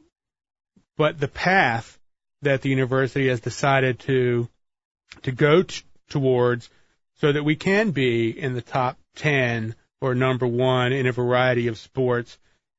but the path that the university has decided to to go t- towards so that we can be in the top ten or number one in a variety of sports.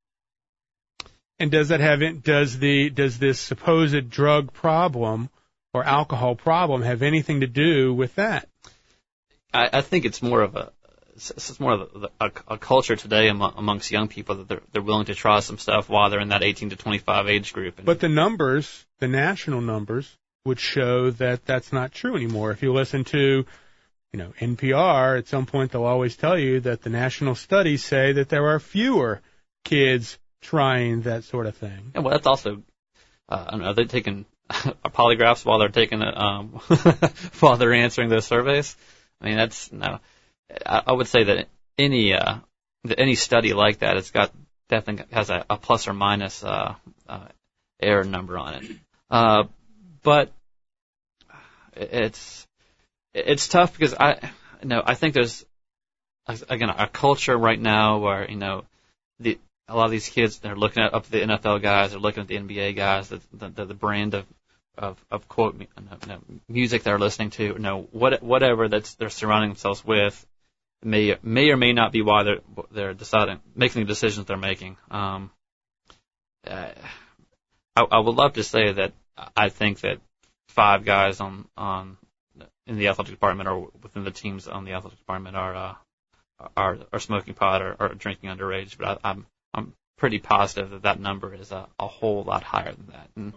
And does that have it, does the does this supposed drug problem or alcohol problem have anything to do with that? I, I think it's more of a it's more of a, a, a culture today among, amongst young people that they're they're willing to try some stuff while they're in that eighteen to twenty-five age group. And, but the numbers, the national numbers, would show that that's not true anymore. If you listen to, you know, N P R, at some point they'll always tell you that the national studies say that there are fewer kids trying that sort of thing. Yeah, well, that's also, uh, I don't know, they're taking polygraphs while they're taking it, um, while they're answering those surveys. I mean, that's, no, I, I would say that any, uh, that any study like that, it's got, definitely has a, a plus or minus, uh, uh, error number on it. Uh, but it's, it's tough because I, you know, I think there's, again, a culture right now where, you know, the, a lot of these kids, they're looking at up the N F L guys, they're looking at the N B A guys, the the, the brand of, of, of quote, you know, music they're listening to, you know, what, whatever that's they're surrounding themselves with may may or may not be why they're they're deciding making the decisions they're making. Um, uh, I, I would love to say that I think that five guys on on in the athletic department or within the teams on the athletic department are uh, are are smoking pot or, or drinking underage, but I, I'm I'm pretty positive that that number is a, a whole lot higher than that. And,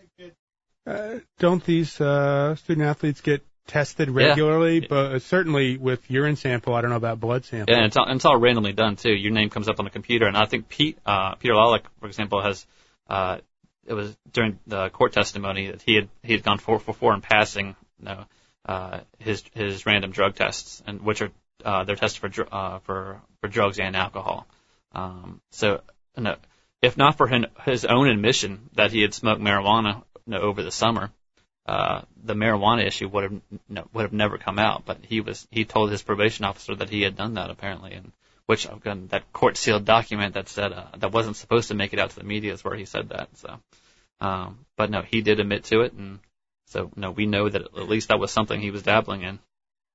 uh, don't these uh, student athletes get tested regularly? Yeah. But certainly with urine sample, I don't know about blood sample. Yeah, and it's all, and it's all randomly done too. Your name comes up on the computer, and I think Pete uh, Peter Lalick, for example, has uh, it was during the court testimony that he had he had gone four for four in passing, you know, uh, his his random drug tests, and which are uh, they're tested for dr- uh, for for drugs and alcohol. Um, so, you know, if not for him, his own admission that he had smoked marijuana, you know, over the summer, uh, the marijuana issue would have, you know, would have never come out. But he was, he told his probation officer that he had done that apparently, and which, again, that court sealed document that said uh, that wasn't supposed to make it out to the media is where he said that. So, um, but no, he did admit to it, and so no, we know that at least that was something he was dabbling in.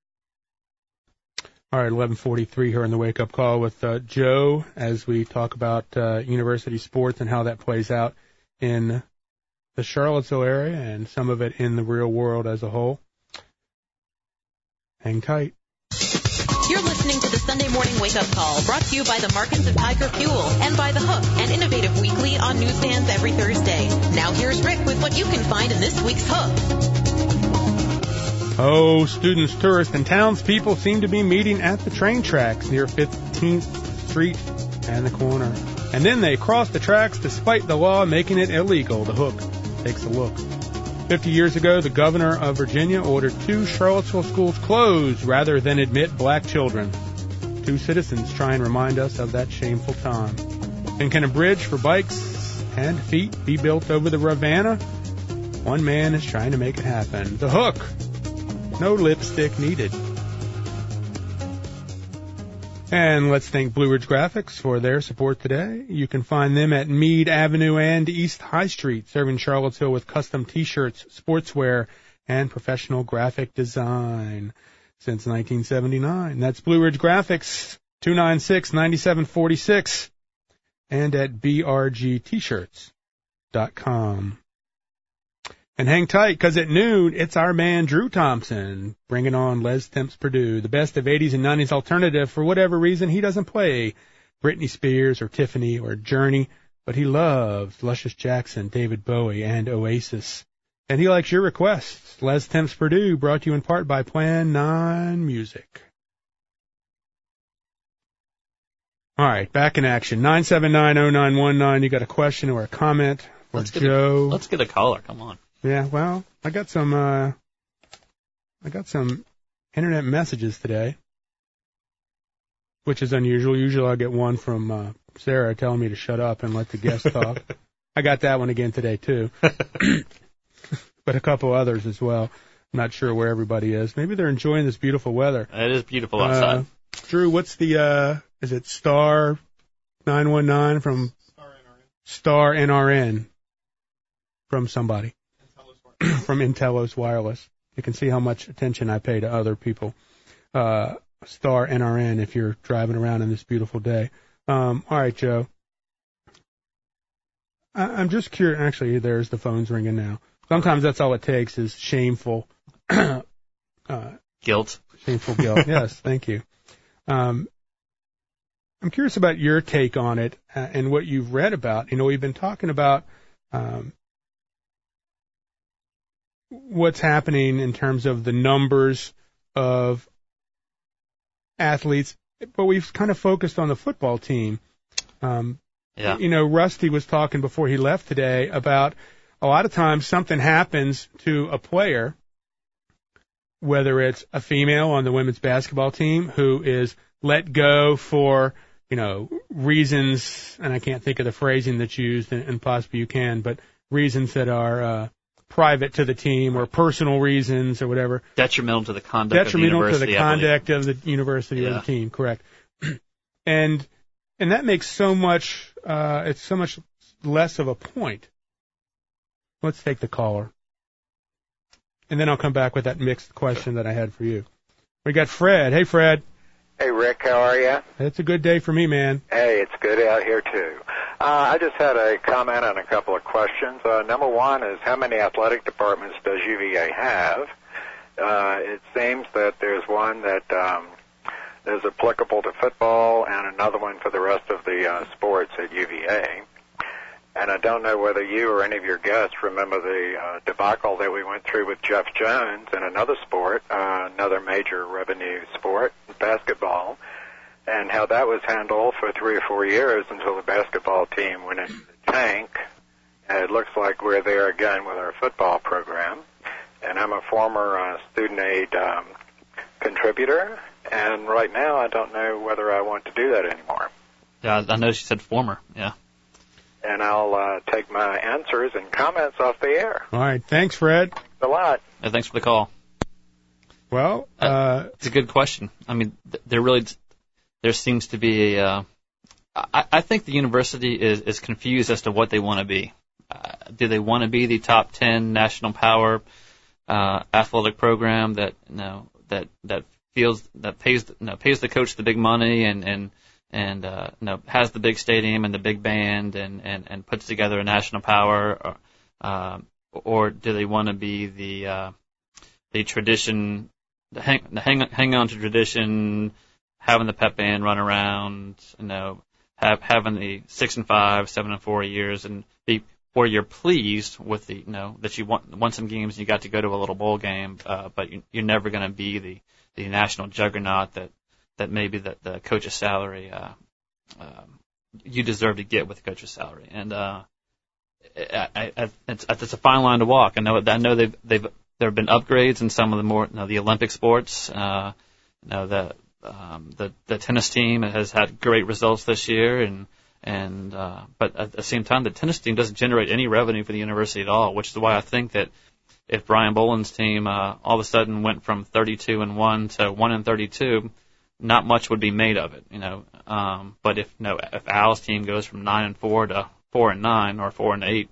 All right, eleven forty-three here on the Wake Up Call with uh, Joe as we talk about uh, university sports and how that plays out in the Charlottesville area and some of it in the real world as a whole. Hang tight. You're listening to the Sunday Morning Wake Up Call, brought to you by the Markins of Tiger Fuel and by The Hook, an innovative weekly on newsstands every Thursday. Now here's Rick with what you can find in this week's Hook. Oh, students, tourists, and townspeople seem to be meeting at the train tracks near fifteenth Street and the corner. And then they cross the tracks despite the law making it illegal. The Hook takes a look. Fifty years ago, the governor of Virginia ordered two Charlottesville schools closed rather than admit black children. Two citizens try and remind us of that shameful time. And can a bridge for bikes and feet be built over the Rivanna? One man is trying to make it happen. The Hook. No lipstick needed. And let's thank Blue Ridge Graphics for their support today. You can find them at Meade Avenue and East High Street, serving Charlottesville with custom T-shirts, sportswear, and professional graphic design since nineteen seventy-nine. That's Blue Ridge Graphics, two nine six, nine seven four six, and at b r g t shirts dot com. And hang tight, because at noon, it's our man Drew Thompson bringing on Les Temps Purdue, the best of eighties and nineties alternative. For whatever reason, he doesn't play Britney Spears or Tiffany or Journey, but he loves Luscious Jackson, David Bowie, and Oasis. And he likes your requests. Les Temps Purdue, brought to you in part by Plan nine Music. All right, back in action. nine seven nine oh nine one nine. You got a question or a comment for let's Joe? A, let's get a caller. Come on. Yeah, well, I got some, uh, I got some internet messages today, which is unusual. Usually I get one from, uh, Sarah telling me to shut up and let the guest talk. I got that one again today too. But a couple others as well. I'm not sure where everybody is. Maybe they're enjoying this beautiful weather. It is beautiful outside. Uh, Drew, what's the, uh, is it Star nine one nine from Star N R N? Star N R N from somebody. From Intellos Wireless. You can see how much attention I pay to other people. Uh, Star N R N if you're driving around on this beautiful day. Um, all right, Joe. I, I'm just curious. Actually, there's the phone's ringing now. Sometimes that's all it takes is shameful uh, guilt. Shameful guilt. Yes, thank you. Um, I'm curious about your take on it uh, and what you've read about. You know, we've been talking about um, what's happening in terms of the numbers of athletes, but we've kind of focused on the football team. Um, yeah. You know, Rusty was talking before he left today about a lot of times something happens to a player, whether it's a female on the women's basketball team who is let go for, you know, reasons, and I can't think of the phrasing that's used, and, and possibly you can, but reasons that are uh, private to the team or personal reasons or whatever. Detrimental to the conduct Detrimental of the university. Detrimental to the conduct of the university yeah. or the team, correct. and and that makes so much, uh, it's so much less of a point. Let's take the caller. And then I'll come back with that mixed question that I had for you. We got Fred. Hey, Fred. Hey, Rick, how are you? It's a good day for me, man. Hey, it's good out here, too. Uh, I just had a comment on a couple of questions. Uh, number one is, how many athletic departments does U V A have? Uh, it seems that there's one that um, is applicable to football and another one for the rest of the uh, sports at U V A. And I don't know whether you or any of your guests remember the uh, debacle that we went through with Jeff Jones in another sport, uh, another major revenue sport, basketball, and how that was handled for three or four years until the basketball team went into the tank. And it looks like we're there again with our football program. And I'm a former uh, student aid um, contributor, and right now I don't know whether I want to do that anymore. Yeah, I know she said former, yeah. And I'll uh, take my answers and comments off the air. All right. Thanks, Fred. Thanks a lot. Yeah, thanks for the call. Well, uh, uh, it's a good question. I mean, th- there really, there seems to be a, uh, I, I think the university is, is confused as to what they want to be. Uh, do they want to be the top ten national power uh, athletic program that, you know, that, that feels, that pays, you know, pays the coach the big money and, and, and uh, you know, has the big stadium and the big band and, and, and puts together a national power, or, uh, or do they want to be the uh, the tradition, the hang, the hang hang on to tradition, having the pep band run around, you know, have having the six and five, seven and four years, and be or you're pleased with the, you know, that you won, won some games and you got to go to a little bowl game, uh, but you, you're never going to be the the national juggernaut that. that maybe the, the coach's salary, uh, um, you deserve to get with the coach's salary. And, uh, I, I, I, it's, it's a fine line to walk. I know, I know they've, they've, there have been upgrades in some of the more, you know, the Olympic sports, uh, you know, the, um, the, the tennis team has had great results this year and, and, uh, but at the same time, the tennis team doesn't generate any revenue for the university at all, which is why I think that if Brian Boland's team, uh, all of a sudden went from thirty-two and one to one and thirty-two, not much would be made of it, you know. Um, but if no, if Al's team goes from nine and four to four and nine or four and eight,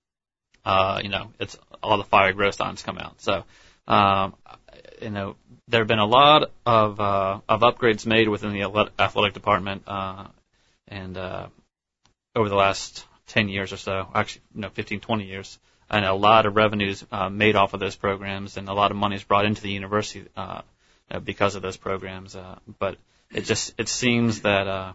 uh, you know, it's all the fiery growth signs come out. So, um, you know, there have been a lot of uh, of upgrades made within the athletic department, uh, and uh, over the last ten years or so, actually, you know, fifteen, twenty years. And a lot of revenues uh, made off of those programs, and a lot of money is brought into the university uh, because of those programs. Uh, but it just it seems that uh,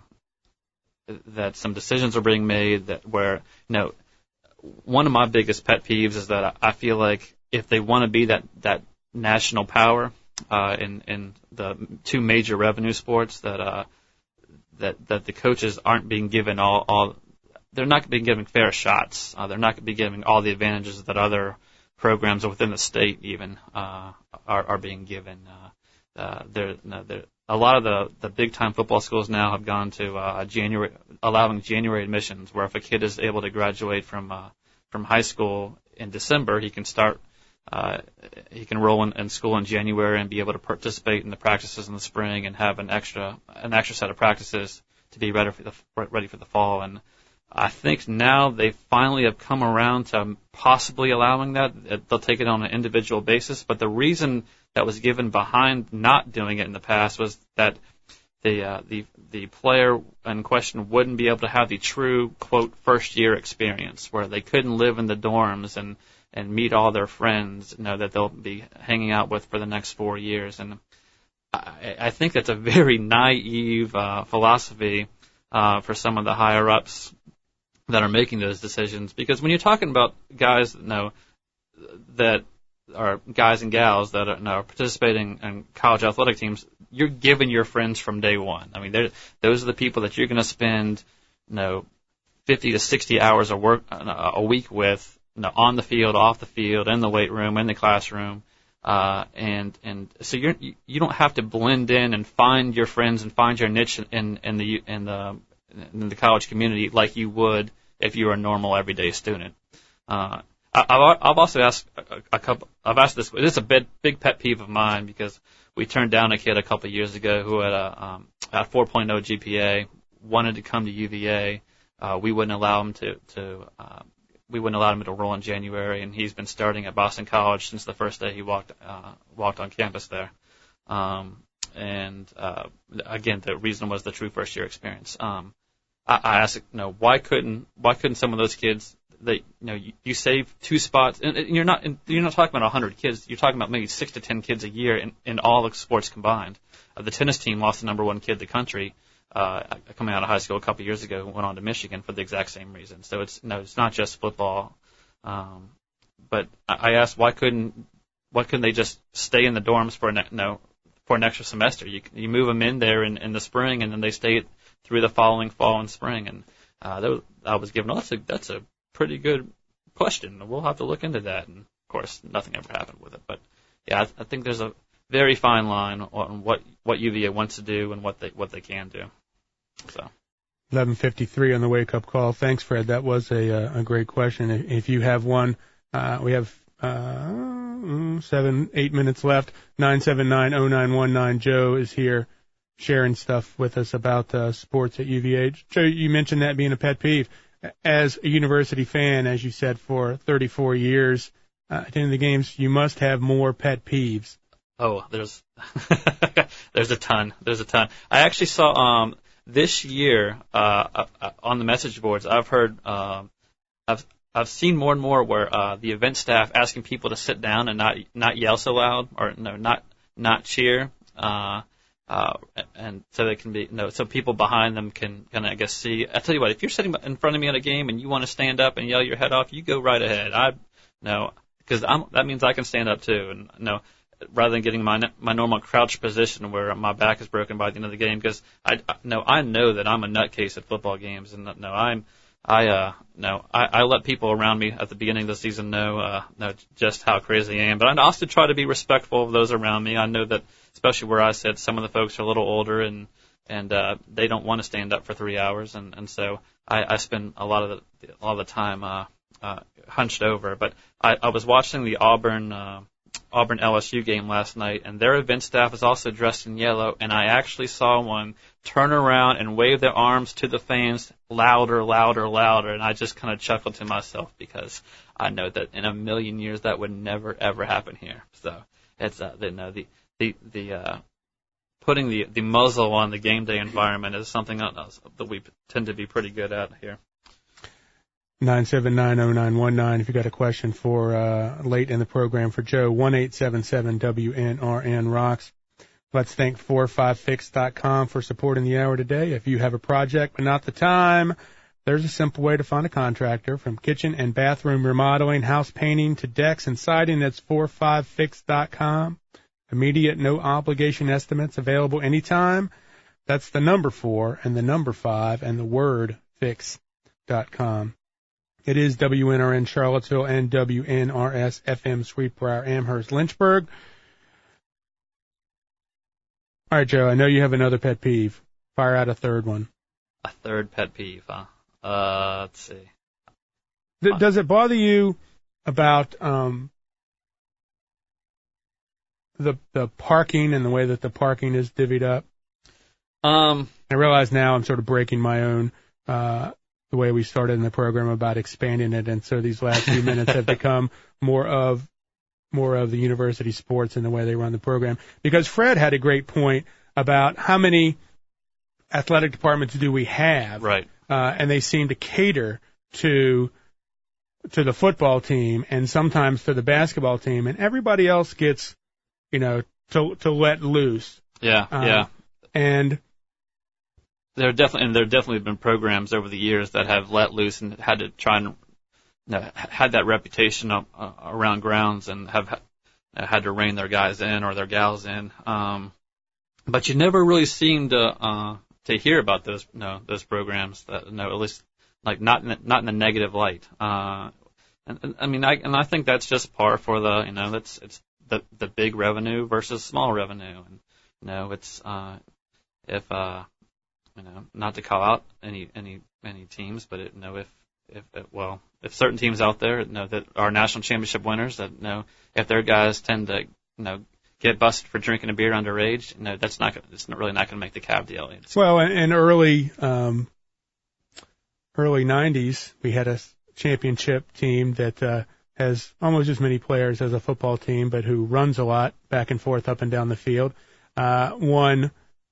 that some decisions are being made that where you know one of my biggest pet peeves is that I feel like if they want to be that that national power uh, in in the two major revenue sports, that uh, that that the coaches aren't being given all all. They're not being given fair shots. Uh, they're not going to be given all the advantages that other programs within the state even uh, are, are being given. Uh, uh, they're, no, they're, a lot of the, the big-time football schools now have gone to uh, January, allowing January admissions, where if a kid is able to graduate from uh, from high school in December, he can start, uh, he can roll in, in school in January and be able to participate in the practices in the spring and have an extra an extra set of practices to be ready for the ready for the fall. And I think now they finally have come around to possibly allowing that. They'll take it on an individual basis. But the reason that was given behind not doing it in the past was that the uh, the the player in question wouldn't be able to have the true, quote, first year experience, where they couldn't live in the dorms and, and meet all their friends, you know, that they'll be hanging out with for the next four years. And I, I think that's a very naive uh, philosophy uh, for some of the higher ups that are making those decisions, because when you're talking about guys, you know, that are guys and gals that are, you know, participating in college athletic teams, you're giving your friends from day one. I mean, those are the people that you're going to spend, you know, fifty to sixty hours a work uh, a week with, you know, on the field, off the field, in the weight room, in the classroom, uh, and and so you're you don't have to blend in and find your friends and find your niche in in the in the in the college community like you would if you were a normal everyday student. Uh, I, I've also asked a, a couple. I've asked this. This is a big, big pet peeve of mine, because we turned down a kid a couple of years ago who had a, um, a four point oh G P A, wanted to come to U V A. Uh, we wouldn't allow him to to uh, we wouldn't allow him to enroll in January, and he's been starting at Boston College since the first day he walked uh, walked on campus there. Um, and uh, again, the reason was the true first year experience. Um, I, I asked, you know, why couldn't why couldn't some of those kids, that, you know, you, you save two spots, and, and you're not you're not talking about one hundred kids. You're talking about maybe six to ten kids a year in, in all the sports combined. Uh, the tennis team lost the number one kid in the country uh, coming out of high school a couple of years ago, who went on to Michigan for the exact same reason. So it's no, it's not just football. Um, but I, I asked, why couldn't why couldn't they just stay in the dorms for an no for an extra semester? You you move them in there in, in the spring, and then they stay through the following fall and spring. And uh, that was, I was given, oh, that's a that's a pretty good question. We'll have to look into that. And of course, nothing ever happened with it. But yeah, I, I think there's a very fine line on what, what U V A wants to do and what they what they can do. So. eleven fifty-three on the wake up call. Thanks, Fred. That was a a great question. If you have one, uh, we have uh, seven, eight minutes left. nine seven nine oh nine one nine. Joe is here sharing stuff with us about uh, sports at U V A. Joe, you mentioned that being a pet peeve. As a university fan, as you said, for thirty-four years, uh, attending the games, you must have more pet peeves. Oh, there's there's a ton. There's a ton. I actually saw um this year uh, uh on the message boards. I've heard um I've I've seen more and more where uh the event staff asking people to sit down and not not yell so loud, or no not not cheer. Uh, Uh, and so they can be, you know, so people behind them can, can, I guess, see. I tell you what, if you're sitting in front of me at a game and you want to stand up and yell your head off, you go right ahead. I, no, because I'm, that means I can stand up too. And no, rather than getting my, my normal crouch position where my back is broken by the end of the game, because I, no, I know that I'm a nutcase at football games, and no, I'm, I, uh, no, I, I let people around me at the beginning of the season know, uh, know just how crazy I am. But I also try to be respectful of those around me. I know that, especially where I sit, some of the folks are a little older, and and uh, they don't want to stand up for three hours, and and so I, I spend a lot of the a lot of the time uh, uh, hunched over. But I, I was watching the Auburn uh, Auburn L S U game last night, and their event staff is also dressed in yellow, and I actually saw one turn around and wave their arms to the fans louder, louder, louder, and I just kind of chuckled to myself, because I know that in a million years that would never ever happen here. So it's uh, you know, the the the uh, putting the the muzzle on the game day environment is something else that we tend to be pretty good at here. nine seven nine oh nine one nine if you got a question for uh, late in the program for Joe. one eight seven seven W N R N rocks. Let's thank four five fix dot com for supporting the hour today. If you have a project but not the time, there's a simple way to find a contractor. From kitchen and bathroom remodeling, house painting to decks and siding, that's four five fix dot com. Immediate, no obligation estimates available anytime. That's the number four and the number five and the word fix dot com. It is W N R N Charlottesville and W N R S F M Sweetbriar Amherst Lynchburg. All right, Joe, I know you have another pet peeve. Fire out a third one. A third pet peeve, huh? Uh, let's see. D- does it bother you about um, the the parking and the way that the parking is divvied up? Um, I realize now I'm sort of breaking my own uh, the way we started in the program about expanding it, and so these last few minutes have become more of more of the university sports and the way they run the program. Because Fred had a great point about how many athletic departments do we have, right? Uh, and they seem to cater to to the football team and sometimes to the basketball team, and everybody else gets, you know, to to let loose. Yeah, uh, yeah. And there definitely and there definitely been programs over the years that have let loose and had to try and you know, had that reputation up, uh, around grounds and have uh, had to rein their guys in or their gals in. Um, but you never really seem to uh, to hear about those you know, those programs that you know, at least like not in, not in a negative light. Uh, and, and I mean, I and I think that's just par for the you know that's it's the the big revenue versus small revenue, and you know it's uh, if uh, you know not to call out any any any teams, but it, you know if if well if certain teams out there you know that are national championship winners that you know if their guys tend to you know get busted for drinking a beer underage, you know that's not gonna, it's not really not going to make the cab deal. It's, well, in early um, early nineties, we had a championship team that uh, has almost as many players as a football team, but who runs a lot back and forth up and down the field. Uh, won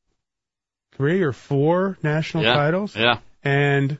three or four national yeah, titles, yeah, and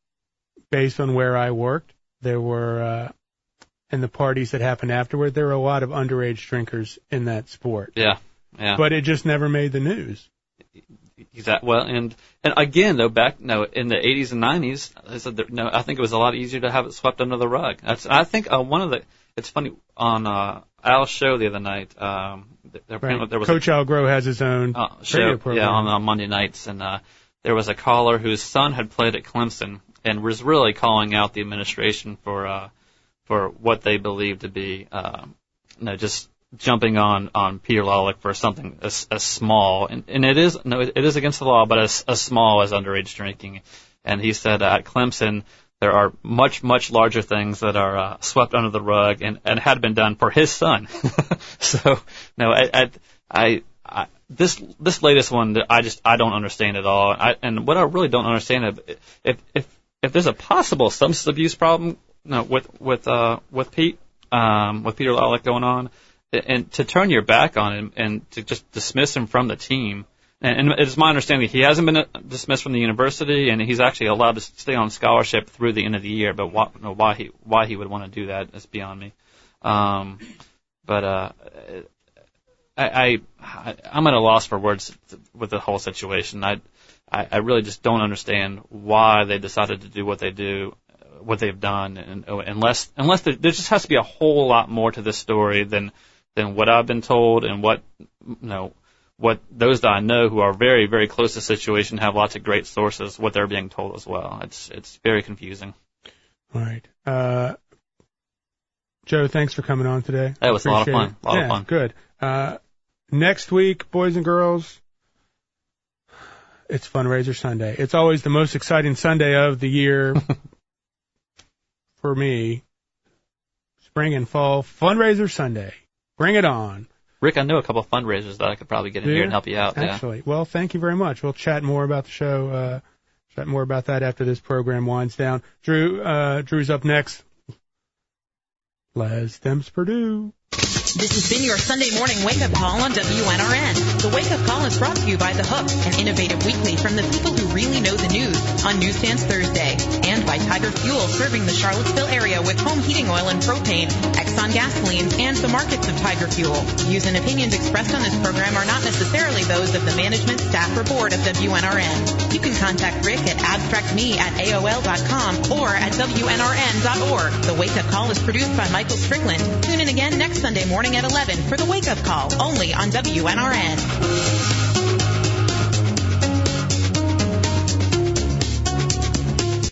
based on where I worked, there were, uh, in the parties that happened afterward, there were a lot of underage drinkers in that sport. Yeah, yeah. But it just never made the news. Exactly. Well, and and again, though, back no in the eighties and nineties, I said there, no, I think it was a lot easier to have it swept under the rug. That's I think uh, one of the. It's funny on uh, Al's show the other night. Um, there, right. there was Coach a, Al Groh has his own uh, show, radio program. yeah, on, on Monday nights, and uh, there was a caller whose son had played at Clemson and was really calling out the administration for uh, for what they believed to be, uh, you know, just jumping on, on Peter Lawlick for something as, as small, and, and it is no, it is against the law, but as, as small as underage drinking. And he said uh, at Clemson there are much much larger things that are uh, swept under the rug and, and had been done for his son. So no, I, I, I, I this this latest one I just I don't understand at all. I, and what I really don't understand is if if if there's a possible substance abuse problem no, with with uh, with Pete um, with Peter Lawlick going on. And to turn your back on him and to just dismiss him from the team. And, and it's my understanding he hasn't been dismissed from the university, and he's actually allowed to stay on scholarship through the end of the year. But why, you know, why he why he would want to do that is beyond me. Um, but uh, I, I I'm at a loss for words with the whole situation. I I, I really just don't understand why they decided to do what they do, what they've done, and unless unless there, there just has to be a whole lot more to this story than. than what I've been told and what, you know, what those that I know who are very, very close to the situation have lots of great sources, what they're being told as well. It's it's very confusing. All right. Uh, Joe, thanks for coming on today. That was a lot of fun. A lot yeah, of fun. Good. Uh, next week, boys and girls, it's Fundraiser Sunday. It's always the most exciting Sunday of the year for me. Spring and fall Fundraiser Sunday. Bring it on. Rick, I know a couple of fundraisers that I could probably get in yeah, here and help you out. Actually, yeah. Well, thank you very much. We'll chat more about the show, uh, chat more about that after this program winds down. Drew, uh, Drew's up next. Les Thames Purdue. This has been your Sunday morning wake-up call on W N R N. The wake-up call is brought to you by The Hook, an innovative weekly from the people who really know the news on Newsstands Thursday, and by Tiger Fuel, serving the Charlottesville area with home heating oil and propane, Exxon gasoline, and the markets of Tiger Fuel. Views and opinions expressed on this program are not necessarily those of the management, staff, or board of W N R N. You can contact Rick at abstractme at A O L dot com or at W N R N dot org. The wake-up call is produced by Michael Strickland. Tune in again next Sunday morning at eleven for the wake-up call, only on W N R N.